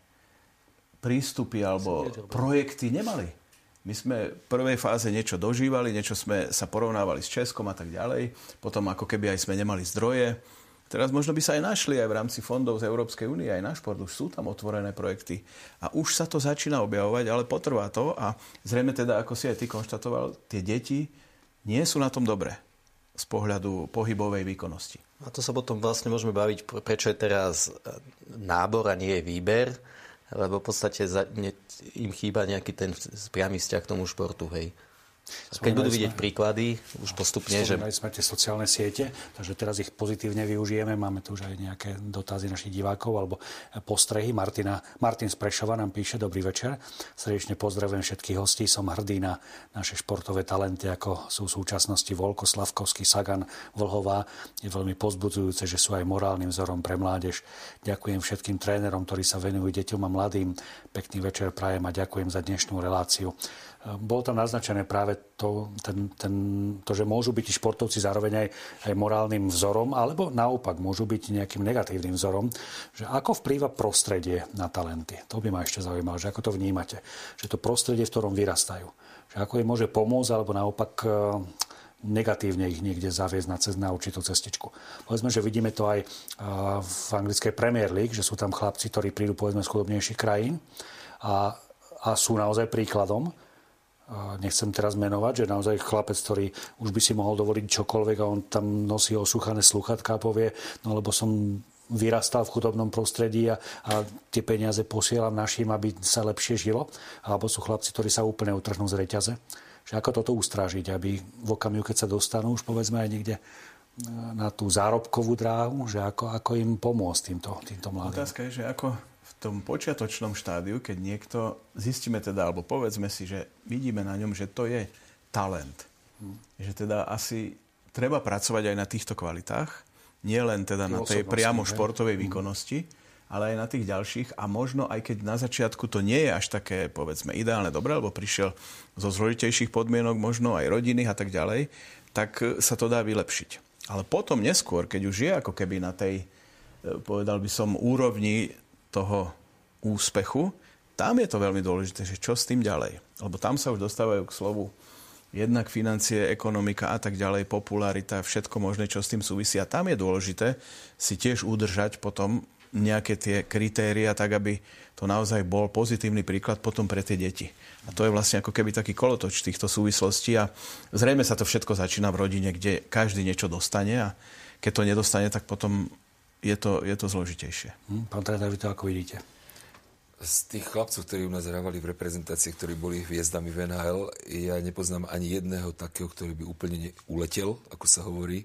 prístupy alebo projekty nemali. My sme v prvej fáze niečo dožívali, niečo sme sa porovnávali s Českom a tak ďalej. Potom ako keby aj sme nemali zdroje. Teraz možno by sa aj našli aj v rámci fondov z Európskej únie, aj na šport, už sú tam otvorené projekty. A už sa to začína objavovať, ale potrvá to a zrejme teda, ako si aj ty konštatoval, tie deti nie sú na tom dobre z pohľadu pohybovej výkonnosti. A to sa potom vlastne môžeme baviť, prečo je teraz nábor a nie je výber, lebo v podstate im chýba nejaký ten priamy vzťah k tomu športu, hej. Keď budú vidieť príklady, už postupne, že... Spomínali sme tie sociálne siete, takže teraz ich pozitívne využijeme. Máme tu už aj nejaké dotazy našich divákov alebo postrehy. Martina, Martin z Prešova nám píše: Dobrý večer. Srdečne pozdravujem všetkých hostí. Som hrdý na naše športové talenty, ako sú v súčasnosti Volko, Slavkovský, Sagan, Vlhová. Je veľmi povzbudzujúce, že sú aj morálnym vzorom pre mládež. Ďakujem všetkým trénerom, ktorí sa venujú deťom a mladým. Pekný večer prajem a ďakujem za dnešnú reláciu. Bolo tam naznačené práve to, ten, ten, to, že môžu byť športovci zároveň aj, aj morálnym vzorom, alebo naopak môžu byť nejakým negatívnym vzorom. Že ako vplýva prostredie na talenty? To by ma ešte zaujímalo, že ako to vnímate. Že to prostredie, v ktorom vyrastajú. Že ako im môže pomôcť, alebo naopak negatívne ich niekde zaviesť na, cez, na určitú cestičku. Povedzme, že vidíme to aj v anglickej Premier League, že sú tam chlapci, ktorí prídu povedzme z chudobnejších krajín a, a sú naozaj príkladom. Nechcem teraz menovať, že naozaj chlapec, ktorý už by si mohol dovoliť čokoľvek a on tam nosí osúchané slúchatka a povie, no lebo som vyrastal v chudobnom prostredí a, a tie peniaze posielam našim, aby sa lepšie žilo. Alebo sú chlapci, ktorí sa úplne utrhnú z reťaze. Že ako toto ustrážiť, aby v okamihu, keď sa dostanú už povedzme aj niekde na tú zárobkovú dráhu, že ako, ako im pomôcť týmto, týmto mladým. Otázka je, že ako v tom počiatočnom štádiu, keď niekto, zistíme teda, alebo povedzme si, že vidíme na ňom, že to je talent. Hmm. Že teda asi treba pracovať aj na týchto kvalitách, nie len teda na tej priamo športovej výkonnosti, ale aj na tých ďalších. A možno aj keď na začiatku to nie je až také, povedzme, ideálne dobre, lebo prišiel zo zložitejších podmienok, možno aj rodinných a tak ďalej, tak sa to dá vylepšiť. Ale potom neskôr, keď už je ako keby na tej, povedal by som, úrovni toho úspechu, tam je to veľmi dôležité, že čo s tým ďalej. Lebo tam sa už dostávajú k slovu jednak financie, ekonomika a tak ďalej, popularita, všetko možné, čo s tým súvisí. A tam je dôležité si tiež udržať potom nejaké tie kritéria, tak aby to naozaj bol pozitívny príklad potom pre tie deti. A to je vlastne ako keby taký kolotoč týchto súvislostí a zrejme sa to všetko začína v rodine, kde každý niečo dostane a keď to nedostane, tak potom je to, je to zložitejšie. Hm, pán tréner, vy to ako vidíte? Z tých chlapcov, ktorí u nás hrávali v reprezentácii, ktorí boli hviezdami v en há el, ja nepoznám ani jedného takého, ktorý by úplne uletel, ako sa hovorí.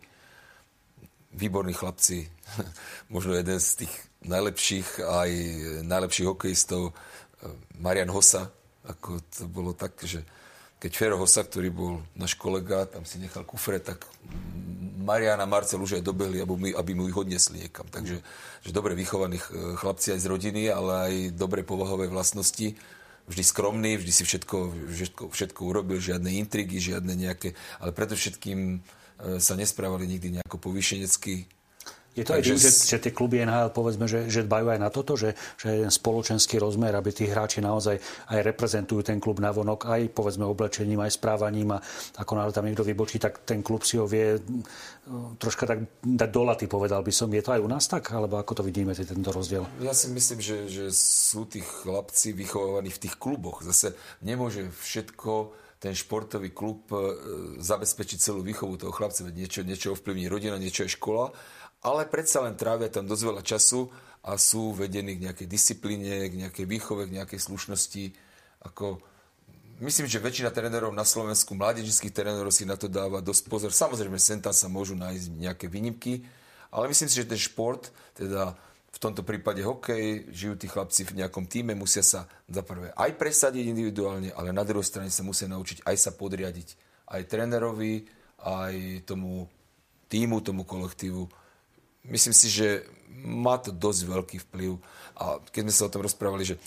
Výborní chlapci, možno jeden z tých najlepších, aj najlepších hokejistov, Marian Hossa, ako to bolo tak, že keď Fero Hossa, ktorý bol náš kolega, tam si nechal kufre, tak Marian a Marcel už aj dobehli, aby mu ich odnesli niekam. Takže že dobre vychovaní chlapci aj z rodiny, ale aj dobre povahové vlastnosti. Vždy skromný, vždy si všetko, všetko, všetko urobil, žiadne intrigy, žiadne nejaké... Ale predovšetkým sa nesprávali nikdy nejako povýšenecky. Je to aj tým, že, že tie kluby en há el, povedzme, že, že dbajú aj na toto, že, že je spoločenský rozmer, aby tí hráči naozaj aj reprezentujú ten klub navonok, aj povedzme oblečením, aj správaním a ako náhle tam niekto vybočí, tak ten klub si ho vie troška tak dať do laty, povedal by som. Je to aj u nás tak? Alebo ako to vidíme, tento rozdiel? Ja si myslím, že, že sú tí chlapci vychovávaní v tých kluboch. Zase nemôže všetko ten športový klub zabezpečiť celú výchovu toho chlapca. Niečo, niečo ovplyvní rodina, niečo je škola, ale predsa len trávia tam dosť veľa času a sú vedení k nejakej disciplíne, k nejakej výchove, k nejakej slušnosti. Ako, myslím, že väčšina trénerov na Slovensku, mládežnických trénerov si na to dáva dosť pozor. Samozrejme, sem tam sa môžu nájsť nejaké výnimky, ale myslím si, že ten šport, teda v tomto prípade hokej, žijú tí chlapci v nejakom tíme, musia sa za prvé aj presadiť individuálne, ale na druhej strane sa musia naučiť aj sa podriadiť aj trénerovi, aj tomu tímu, tomu kolektívu. Myslím si, že má to dosť veľký vplyv. A keď sme sa o tom rozprávali, že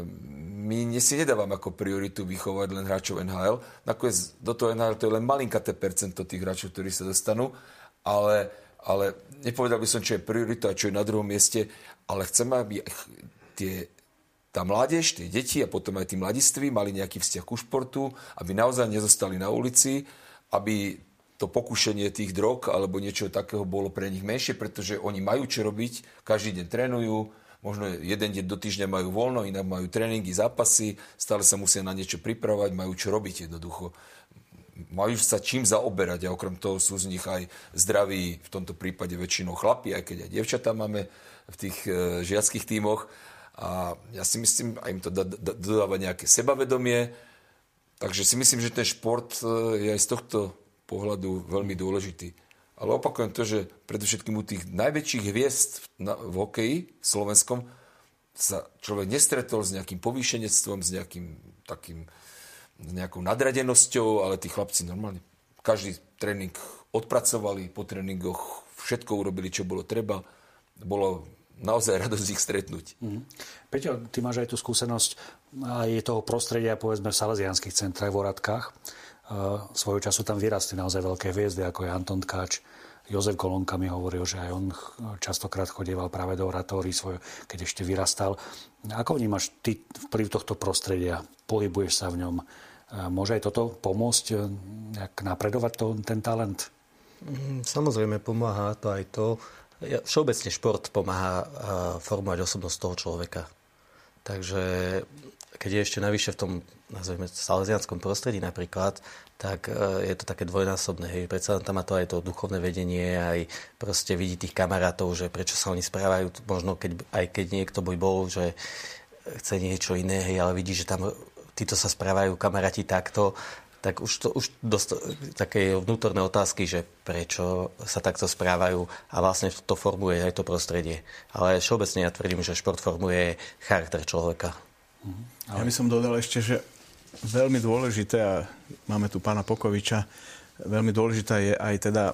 my si nedávame ako prioritu vychovať len hráčov en há el. Nakoniec do toho en há el to je len malinkaté percento tých hráčov, ktorí sa dostanú, ale, ale nepovedal by som, čo je priorita a čo je na druhom mieste, ale chceme, aby tie, tá mládež, tie deti a potom aj tí mladiství mali nejaký vzťah ku športu, aby naozaj nezostali na ulici, aby to pokušenie tých drog alebo niečo takého bolo pre nich menšie, pretože oni majú čo robiť, každý deň trénujú, možno jeden deň do týždňa majú voľno, inak majú tréningy, zápasy, stále sa musia na niečo pripravovať, majú čo robiť jednoducho. Majú sa čím zaoberať a okrem toho sú z nich aj zdraví, v tomto prípade väčšinou chlapi, aj keď aj dievčatá máme v tých e, žiackých tímoch. A ja si myslím, aj im to dodáva nejaké sebavedomie, takže si myslím, že ten šport je aj z tohto pohľadu veľmi dôležitý. Ale opakujem to, že predovšetkým u tých najväčších hviezd v, v hokeji v slovenskom sa človek nestretol s nejakým povýšenectvom, s nejakým takým, s nejakou nadradenosťou, ale tí chlapci normálne každý tréning odpracovali, po tréningoch všetko urobili, čo bolo treba. Bolo naozaj radosť ich stretnúť. Mm. Peťo, ty máš aj tú skúsenosť aj toho prostredia, povedzme, v salesianských centrách, v Oradkách. Uh, svojho času tam vyrastli naozaj veľké hviezdy, ako je Anton Tkáč. Jozef Kolonka mi hovoril, že aj on častokrát chodieval práve do oratórií svoj, keď ešte vyrastal. Ako vnímaš ty vplyv tohto prostredia? Pohybuješ sa v ňom? Uh, môže aj toto pomôcť uh, nejak napredovať to, ten talent? Samozrejme, pomáha to aj to. Všeobecne šport pomáha uh, formovať osobnosť toho človeka. Takže keď je ešte navyše v tom, nazveme, salesianskom prostredí napríklad, tak je to také dvojnásobné. Hej. Predsa tam má to aj to duchovné vedenie, aj proste vidí tých kamarátov, že prečo sa oni správajú, možno keď, aj keď niekto by bol, že chce niečo iné, hej, ale vidí, že tam títo sa správajú kamaráti takto, tak už to už dosť také vnútorné otázky, že prečo sa takto správajú a vlastne to formuje aj to prostredie. Ale všeobecne ja tvrdím, že šport formuje charakter človeka. Ja by som dodal ešte, že veľmi dôležité, a máme tu pána Pokoviča, veľmi dôležitá je aj teda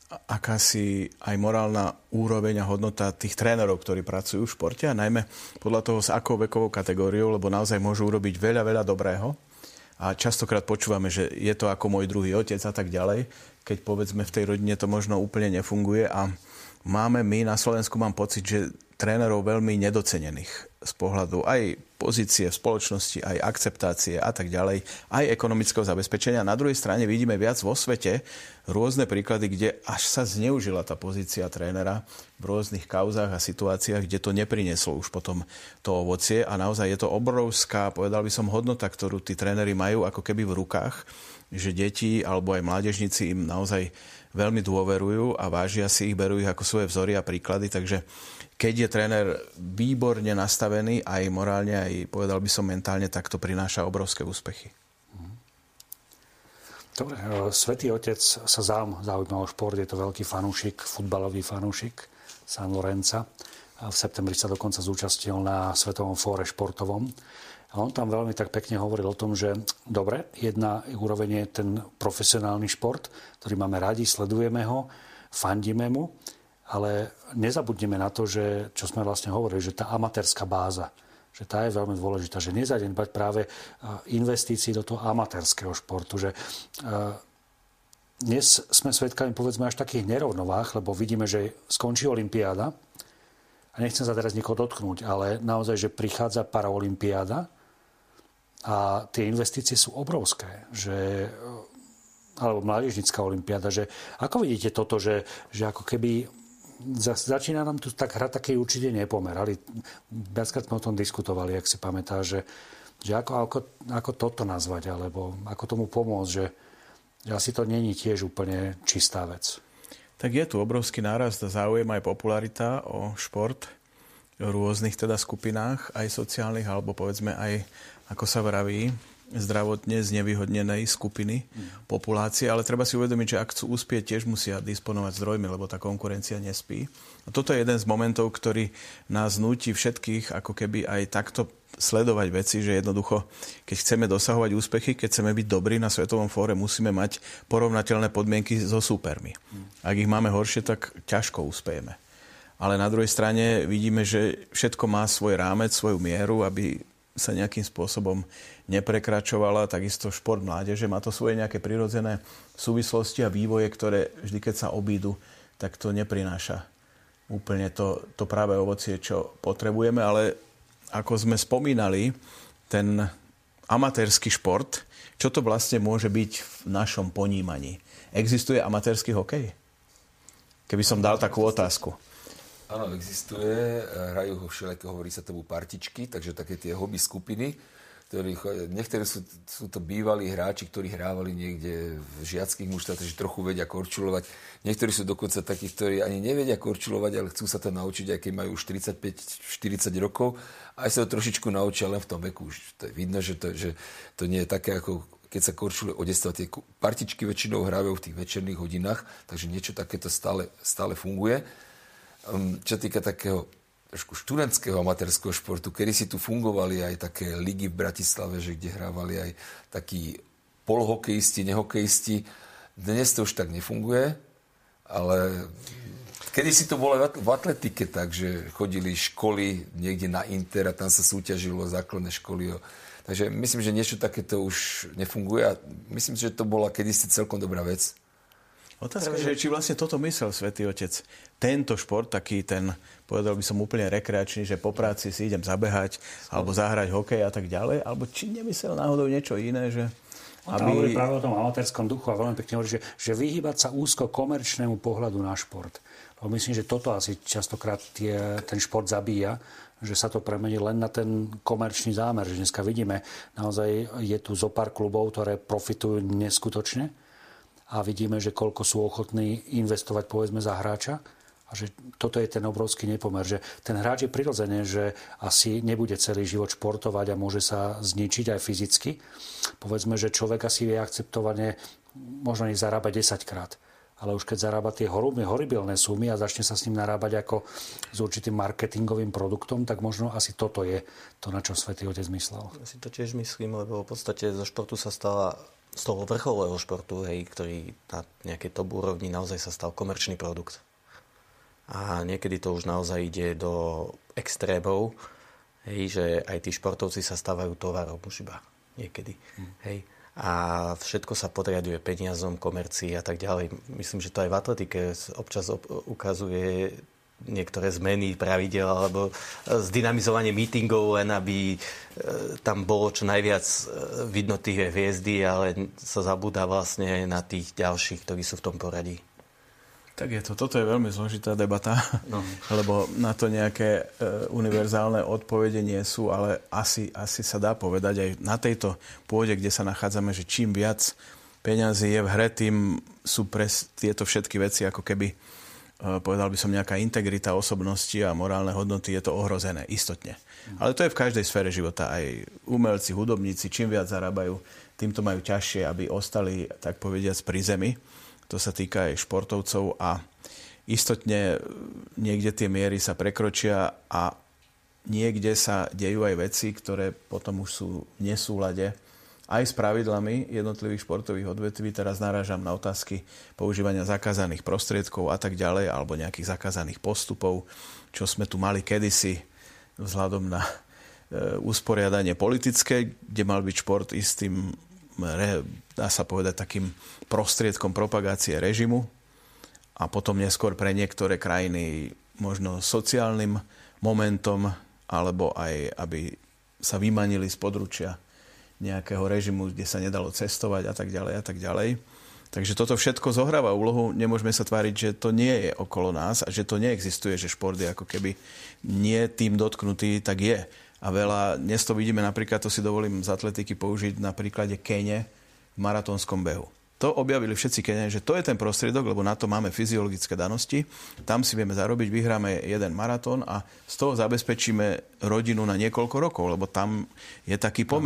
akási aj morálna úroveň a hodnota tých trénerov, ktorí pracujú v športe a najmä podľa toho, s akou vekovou kategóriou, lebo naozaj môžu urobiť veľa, veľa dobrého. A častokrát počúvame, že je to ako môj druhý otec a tak ďalej, keď povedzme v tej rodine to možno úplne nefunguje a máme my na Slovensku, mám pocit, že trénerov veľmi nedocenených z pohľadu aj pozície v spoločnosti, aj akceptácie a tak ďalej, aj ekonomického zabezpečenia. Na druhej strane vidíme viac vo svete rôzne príklady, kde až sa zneužila tá pozícia trénera v rôznych kauzách a situáciách, kde to neprinieslo už potom to ovocie a naozaj je to obrovská, povedal by som, hodnota, ktorú tí tréneri majú ako keby v rukách, že deti alebo aj mládežníci im naozaj veľmi dôverujú a vážia si ich, berú ich ako svoje vzory a príklady, takže keď je tréner výborne nastavený, aj morálne, aj povedal by som mentálne, tak to prináša obrovské úspechy. Dobre, Svätý Otec sa zám zaujímal o šport, je to veľký fanúšik, futbalový fanúšik San Lorenza. A v septembri sa dokonca zúčastnil na Svetovom fóre športovom. A on tam veľmi tak pekne hovoril o tom, že dobre, jedna úroveň je ten profesionálny šport, ktorý máme radi, sledujeme ho, fandíme mu, ale nezabudneme na to, že, čo sme vlastne hovorili, že tá amatérska báza, že tá je veľmi dôležitá, že nezanedbať práve investícií do toho amatérskeho športu, že dnes sme svedkami, povedzme, až takých nerovnovách, lebo vidíme, že skončí olympiáda a nechcem sa teraz nikoho dotknúť, ale naozaj, že prichádza paraolympiáda a tie investície sú obrovské, že alebo mládežnícka olympiáda, že ako vidíte toto, že, že ako keby začína nám tu tak hrať taký určite nepomer. Ale viackrát sme o tom diskutovali, ak si pamätáš, že, že ako, ako, ako toto nazvať, alebo ako tomu pomôcť, že, že asi to není tiež úplne čistá vec. Tak je tu obrovský nárast a záujem aj popularita o šport v rôznych teda skupinách, aj sociálnych, alebo povedzme aj, ako sa vraví, zdravotne znevýhodnenej skupiny mm. populácie, ale treba si uvedomiť, že ak chcú uspieť, tiež musia disponovať zdrojmi, lebo tá konkurencia nespí. A toto je jeden z momentov, ktorý nás núti všetkých ako keby aj takto sledovať veci, že jednoducho, keď chceme dosahovať úspechy, keď chceme byť dobrí na svetovom fóre, musíme mať porovnateľné podmienky so súpermi. Mm. Ak ich máme horšie, tak ťažko uspejeme. Ale na druhej strane vidíme, že všetko má svoj rámec, svoju mieru, aby sa nejakým spôsobom neprekračovala. Takisto šport mládeže má to svoje nejaké prirodzené súvislosti a vývoje, ktoré vždy, keď sa obídu, tak to neprináša úplne to, to práve ovocie, čo potrebujeme. Ale ako sme spomínali, ten amatérsky šport, čo to vlastne môže byť v našom ponímaní? Existuje amatérsky hokej? Keby som dal takú otázku. Áno, existuje, hrajú ho všelijaké, hovorí sa tomu partičky, takže také tie hobby skupiny, ktorí, niektorí sú, sú to bývalí hráči, ktorí hrávali niekde v žiackých mužstvách, takže trochu vedia korčulovať. Niektorí sú dokonca takí, ktorí ani nevedia korčulovať, ale chcú sa to naučiť, aj keď majú už tridsaťpäť štyridsať rokov, aj sa to trošičku naučia len v tom veku. Už to je vidno, že to, že to nie je také, ako keď sa korčuluje o detstva. Tie partičky väčšinou hrávajú v tých večerných hodinách, takže niečo takéto stále, stále funguje. Čo týka takého trošku študentského amatérskeho športu, kedy si tu fungovali aj také ligy v Bratislave, že kde hrávali aj takí polhokejisti, nehokejisti. Dnes to už tak nefunguje, ale kedy si to bolo v atletike, takže chodili školy niekde na Inter a tam sa súťažilo základné školy. Takže myslím, že niečo takéto už nefunguje a myslím, že to bola kedysi celkom dobrá vec. Otázka je, či vlastne toto myslel Svätý Otec. Tento šport, taký ten, povedal by som úplne rekreačný, že po práci si idem zabehať, alebo zahrať hokej a tak ďalej, alebo či nemyslel náhodou niečo iné, že... On aby... hovorí práve o tom amatérskom duchu a veľmi pekne hovorí, že, že vyhýbať sa úzko komerčnému pohľadu na šport. Lebo myslím, že toto asi častokrát tie, ten šport zabíja, že sa to premení len na ten komerčný zámer. Že dneska vidíme, naozaj je tu zo pár klubov, ktoré profitujú neskutočne. A vidíme, že koľko sú ochotní investovať, povedzme, za hráča. A že toto je ten obrovský nepomer. Že ten hráč je prirodzené, že asi nebude celý život športovať a môže sa zničiť aj fyzicky. Povedzme, že človek asi vie akceptovane možno nech zarába desaťkrát. Ale už keď zarába tie horibilné sumy a začne sa s ním narábať ako s určitým marketingovým produktom, tak možno asi toto je to, na čo Svätý Otec myslel. Ja si to tiež myslím, lebo v podstate zo športu sa stala z toho vrcholového športu, hej, ktorý na nejakej top úrovni naozaj sa stal komerčný produkt. A niekedy to už naozaj ide do extrémov, hej, že aj tí športovci sa stávajú tovarom už iba niekedy. Hmm. Hej. A všetko sa podriaduje peniazom, komercii a tak ďalej. Myslím, že to aj v atletike občas op- ukazuje niektoré zmeny pravidel alebo zdynamizovanie meetingov, len aby tam bolo čo najviac vidno tých hviezdy, ale sa zabúda vlastne na tých ďalších, ktorí sú v tom poradí. Tak je to. Toto je veľmi zložitá debata, no. Lebo na to nejaké e, univerzálne odpovede nie sú, ale asi, asi sa dá povedať aj na tejto pôde, kde sa nachádzame, že čím viac peňazí je v hre, tým sú pre tieto všetky veci ako keby povedal by som, nejaká integrita osobnosti a morálne hodnoty, je to ohrozené, istotne. Ale to je v každej sfére života. Aj umelci, hudobníci, čím viac zarábajú, tým to majú ťažšie, aby ostali, tak povediac, pri zemi. To sa týka aj športovcov a istotne niekde tie miery sa prekročia a niekde sa dejú aj veci, ktoré potom už sú v nesúlade aj s pravidlami jednotlivých športových odvetví. Teraz narážam na otázky používania zakázaných prostriedkov a tak ďalej, alebo nejakých zakázaných postupov, čo sme tu mali kedysi vzhľadom na e, usporiadanie politické, kde mal byť šport istým, re, dá sa povedať, takým prostriedkom propagácie režimu a potom neskôr pre niektoré krajiny možno sociálnym momentom, alebo aj, aby sa vymanili z područia nejakého režimu, kde sa nedalo cestovať a tak ďalej a tak ďalej. Takže toto všetko zohráva úlohu. Nemôžeme sa tváriť, že to nie je okolo nás a že to neexistuje, že šport je ako keby nie tým dotknutý, tak je. A veľa, dnes to vidíme napríklad, to si dovolím z atletiky použiť na príklade Kene v maratónskom behu. To objavili všetci Keňania, že to je ten prostriedok, lebo na to máme fyziologické danosti. Tam si vieme zarobiť, vyhráme jeden maratón a z toho zabezpečíme rodinu na niekoľko rokov, lebo tam je taký pomer.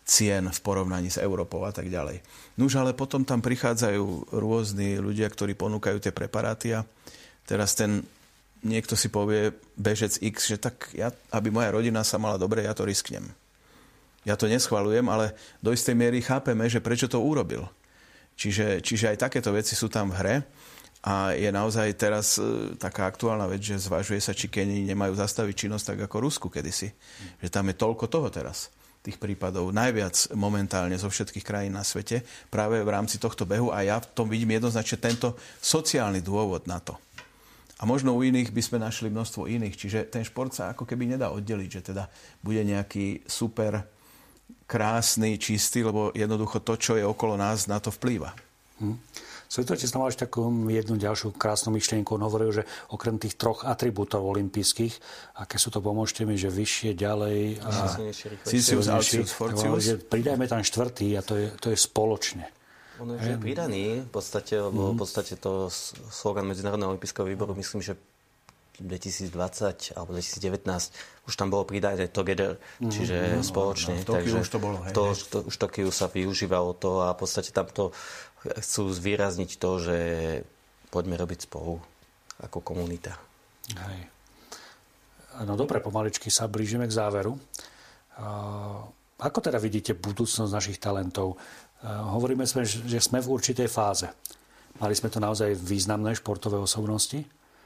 cien v porovnaní s Európou a tak ďalej. Nuž, ale potom tam prichádzajú rôzni ľudia, ktorí ponúkajú tie preparáty a teraz ten niekto si povie, bežec X, že tak ja, aby moja rodina sa mala dobre, ja to risknem. Ja to neschvaľujem, ale do istej miery chápeme, že prečo to urobil. Čiže, čiže aj takéto veci sú tam v hre. A je naozaj teraz e, taká aktuálna vec, že zvažuje sa, či Keni nemajú zastaviť činnosť tak ako Rusku kedysi. Že tam je toľko toho teraz, tých prípadov. Najviac momentálne zo všetkých krajín na svete práve v rámci tohto behu. A ja v tom vidím jednoznačne tento sociálny dôvod na to. A možno u iných by sme našli množstvo iných. Čiže ten šport sa ako keby nedá oddeliť, že teda bude nejaký super krásny, čistý, lebo jednoducho to, čo je okolo nás, na to vplýva. Hm. Svetotec tam máš takú jednu ďalšiu krásnu myšlienku. On hovoril, že okrem tých troch atribútov olympijských, aké sú to, pomôžte mi, že vyššie, ďalej a silnejšie, pridajme tam štvrtý a to je, to je spoločne. On je pridaný v podstate, lebo mm. v podstate to slogan Medzinárodného olympijského výboru, myslím, že dvetisícdvadsať alebo dvetisícdevätnásť už tam bolo pridané together, mm. čiže mm. spoločne. No, v Tokiu už to bolo. Hej, to, to, už v Tokiu sa využívalo to a v podstate tam to chcú zvýrazniť to, že poďme robiť spolu ako komunita. Hej. No dobre, pomaličky sa blížime k záveru. Ako teda vidíte budúcnosť našich talentov? Hovoríme sme, že sme v určitej fáze. Mali sme to naozaj významné športové osobnosti.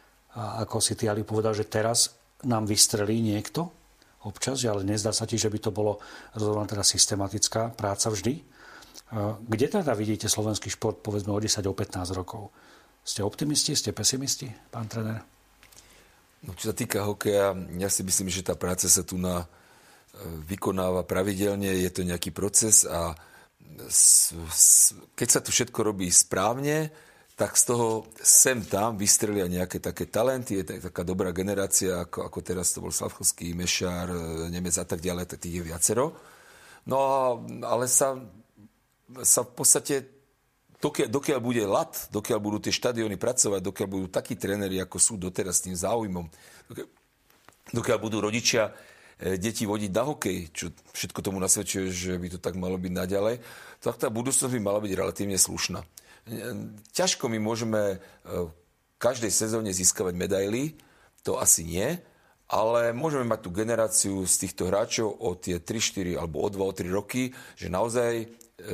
A ako si ty, Ali, povedal, že teraz nám vystrelí niekto občas, ale nezdá sa ti, že by to bolo rozhodná teda systematická práca vždy. Kde teda vidíte slovenský šport, povedzme, o desať, o pätnásť rokov? Ste optimisti, ste pesimisti, pán tréner? No, čo sa týka hokeja, ja si myslím, že tá práca sa tu na, vykonáva pravidelne, je to nejaký proces a s, s, keď sa tu všetko robí správne, tak z toho sem tam vystrelia nejaké také talenty, je taká dobrá generácia, ako, ako teraz to bol Slavkovský, Mešár, Nemec a tak ďalej, tak tých je viacero. No ale sa sa v podstate, dokiaľ, dokiaľ bude lat, dokiaľ budú tie štadióny pracovať, dokiaľ budú takí tréneri, ako sú doteraz s tým záujmom, dokiaľ, dokiaľ budú rodičia e, deti vodiť na hokej, čo všetko tomu nasvedčuje, že by to tak malo byť naďalej, tak tá budúcnosť by mala byť relatívne slušná. Ťažko my môžeme v každej sezóne získavať medaily, to asi nie, ale môžeme mať tú generáciu z týchto hráčov o tie tri štyri alebo o dva tri roky, že naozaj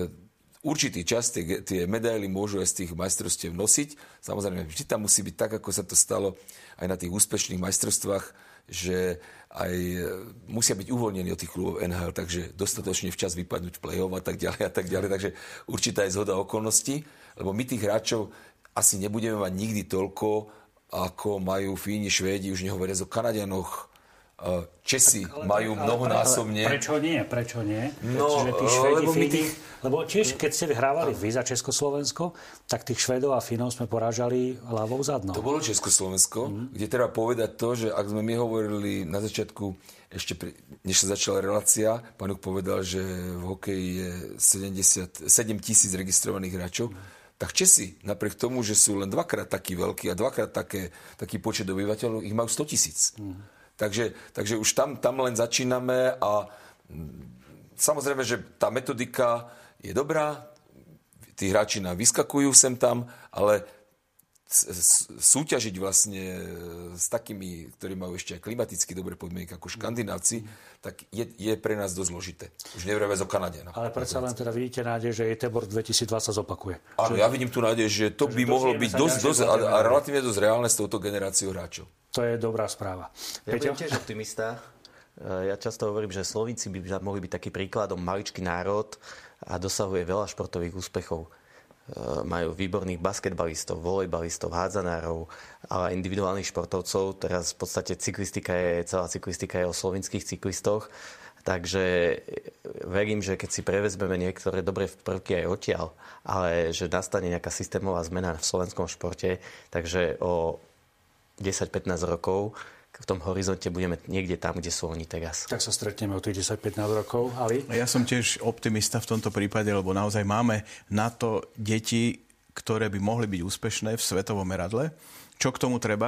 určitý čas tie, tie medaily môžu aj z tých majstrovstiev nosiť. Samozrejme, vždy tam musí byť tak, ako sa to stalo aj na tých úspešných majstrovstvách, že aj musia byť uvoľnení od tých klubov en há el, takže dostatočne včas vypadnúť v play-off a tak ďalej a tak ďalej. Takže určitá je zhoda okolností, lebo my tých hráčov asi nebudeme mať nikdy toľko, ako majú Fíni, Švédi, už nehovoria o Kanadianoch, Česi ale, majú ale, mnohonásobne. Ale prečo nie? Prečo nie? No, Čiže tí Švédi, lebo, Fíni, tých... lebo tiež, keď ste vyhrávali vy za Československo, tak tých Švédov a Fínov sme porážali hlavou zadnou. To bolo Československo, mm. kde treba povedať to, že ak sme my hovorili na začiatku, ešte pri, než sa začala relácia, pán Juk povedal, že v hokeji je sedemdesiat sedem tisíc registrovaných hráčov, mm. tak Česi, napriek tomu, že sú len dvakrát takí veľkí a dvakrát také, taký počet obyvateľov, ich majú sto tisíc. Mm. Takže, takže už tam, tam len začíname a samozrejme, že tá metodika je dobrá, tí hráči nám vyskakujú sem tam, ale súťažiť vlastne s takými, ktorí majú ešte aj klimaticky dobré podmienky ako Škandinávci, tak je, je pre nás dosť zložité. Už nevrieme o Kanade. Ale predsa len teda vidíte nádej, že Göteborg dvetisícdva sa zopakuje. Áno, ja vidím tu nádej, že to by mohlo byť dosť, dosť a, a relatívne dosť reálne s touto generáciou hráčov. To je dobrá správa. Ja budem tiež optimista. Ja často hovorím, že Slovíci by mohli byť taký príkladom, maličký národ a dosahuje veľa športových úspechov. Majú výborných basketbalistov, volejbalistov, hádzanárov, ale aj individuálnych športovcov. Teraz v podstate cyklistika je, celá cyklistika je o slovinských cyklistoch. Takže verím, že keď si prevezmeme niektoré dobré prvky aj odtiaľ, ale že nastane nejaká systémová zmena v slovenskom športe, takže o desať pätnásť rokov v tom horizonte budeme niekde tam, kde sú oni teraz. Tak sa stretneme o tých desať pätnásť rokov. Ali? Ja som tiež optimista v tomto prípade, lebo naozaj máme na to deti, ktoré by mohli byť úspešné v svetovom meradle. Čo k tomu treba?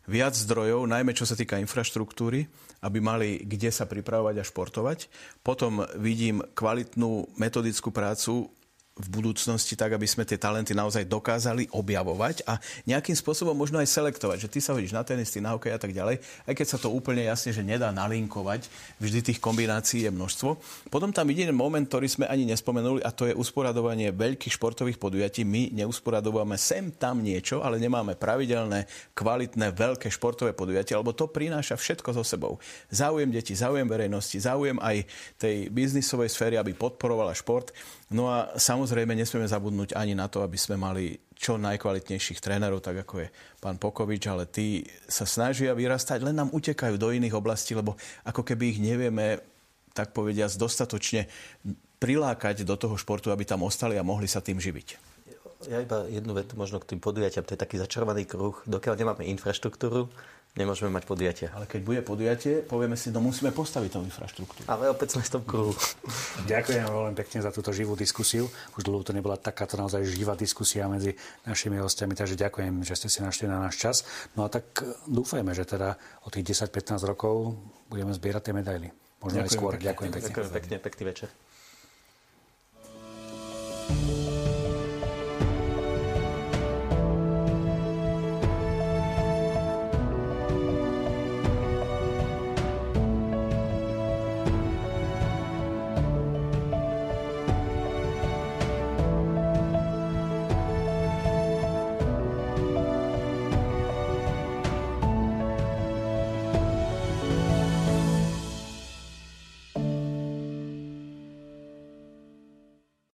viac zdrojov, najmä čo sa týka infraštruktúry, aby mali kde sa pripravovať a športovať. Potom vidím kvalitnú metodickú prácu v budúcnosti tak, aby sme tie talenty naozaj dokázali objavovať a nejakým spôsobom možno aj selektovať, že ty sa hodíš na tenis, ty na hokej a tak ďalej, aj keď sa to úplne jasne, že nedá nalinkovať, vždy tých kombinácií je množstvo. Potom tam ide moment, ktorý sme ani nespomenuli a to je usporadovanie veľkých športových podujatí. My neusporadovame sem tam niečo, ale nemáme pravidelné, kvalitné, veľké športové podujatie, lebo to prináša všetko so sebou. Záujem detí, záujem verejnosti, záujem aj tej biznisovej sféry, aby podporovala šport. No a samozrejme nesmieme zabudnúť ani na to, aby sme mali čo najkvalitnejších trénerov, tak ako je pán Pokovič, ale tí sa snažia vyrastať, len nám utekajú do iných oblastí, lebo ako keby ich nevieme, tak povediac, dostatočne prilákať do toho športu, aby tam ostali a mohli sa tým živiť. Ja iba jednu vetu možno k tým podujatiam, to je taký začarovaný kruh, dokiaľ nemáme infraštruktúru, nemôžeme mať podujatia. Ale keď bude podujatie, povieme si, no musíme postaviť tú infraštruktúru. Ale opäť sme v tom kruhu. Ďakujem veľmi pekne za túto živú diskusiu. Už dlho to nebola takáto naozaj živá diskusia medzi našimi hostiami, takže ďakujem, že ste si našli na náš čas. No a tak dúfajme, že teda o tých desať pätnásť rokov budeme zbierať tie medaily. Možno ďakujem aj skôr. Pekne. Ďakujem pekne. Ďakujem pekne, pekný večer.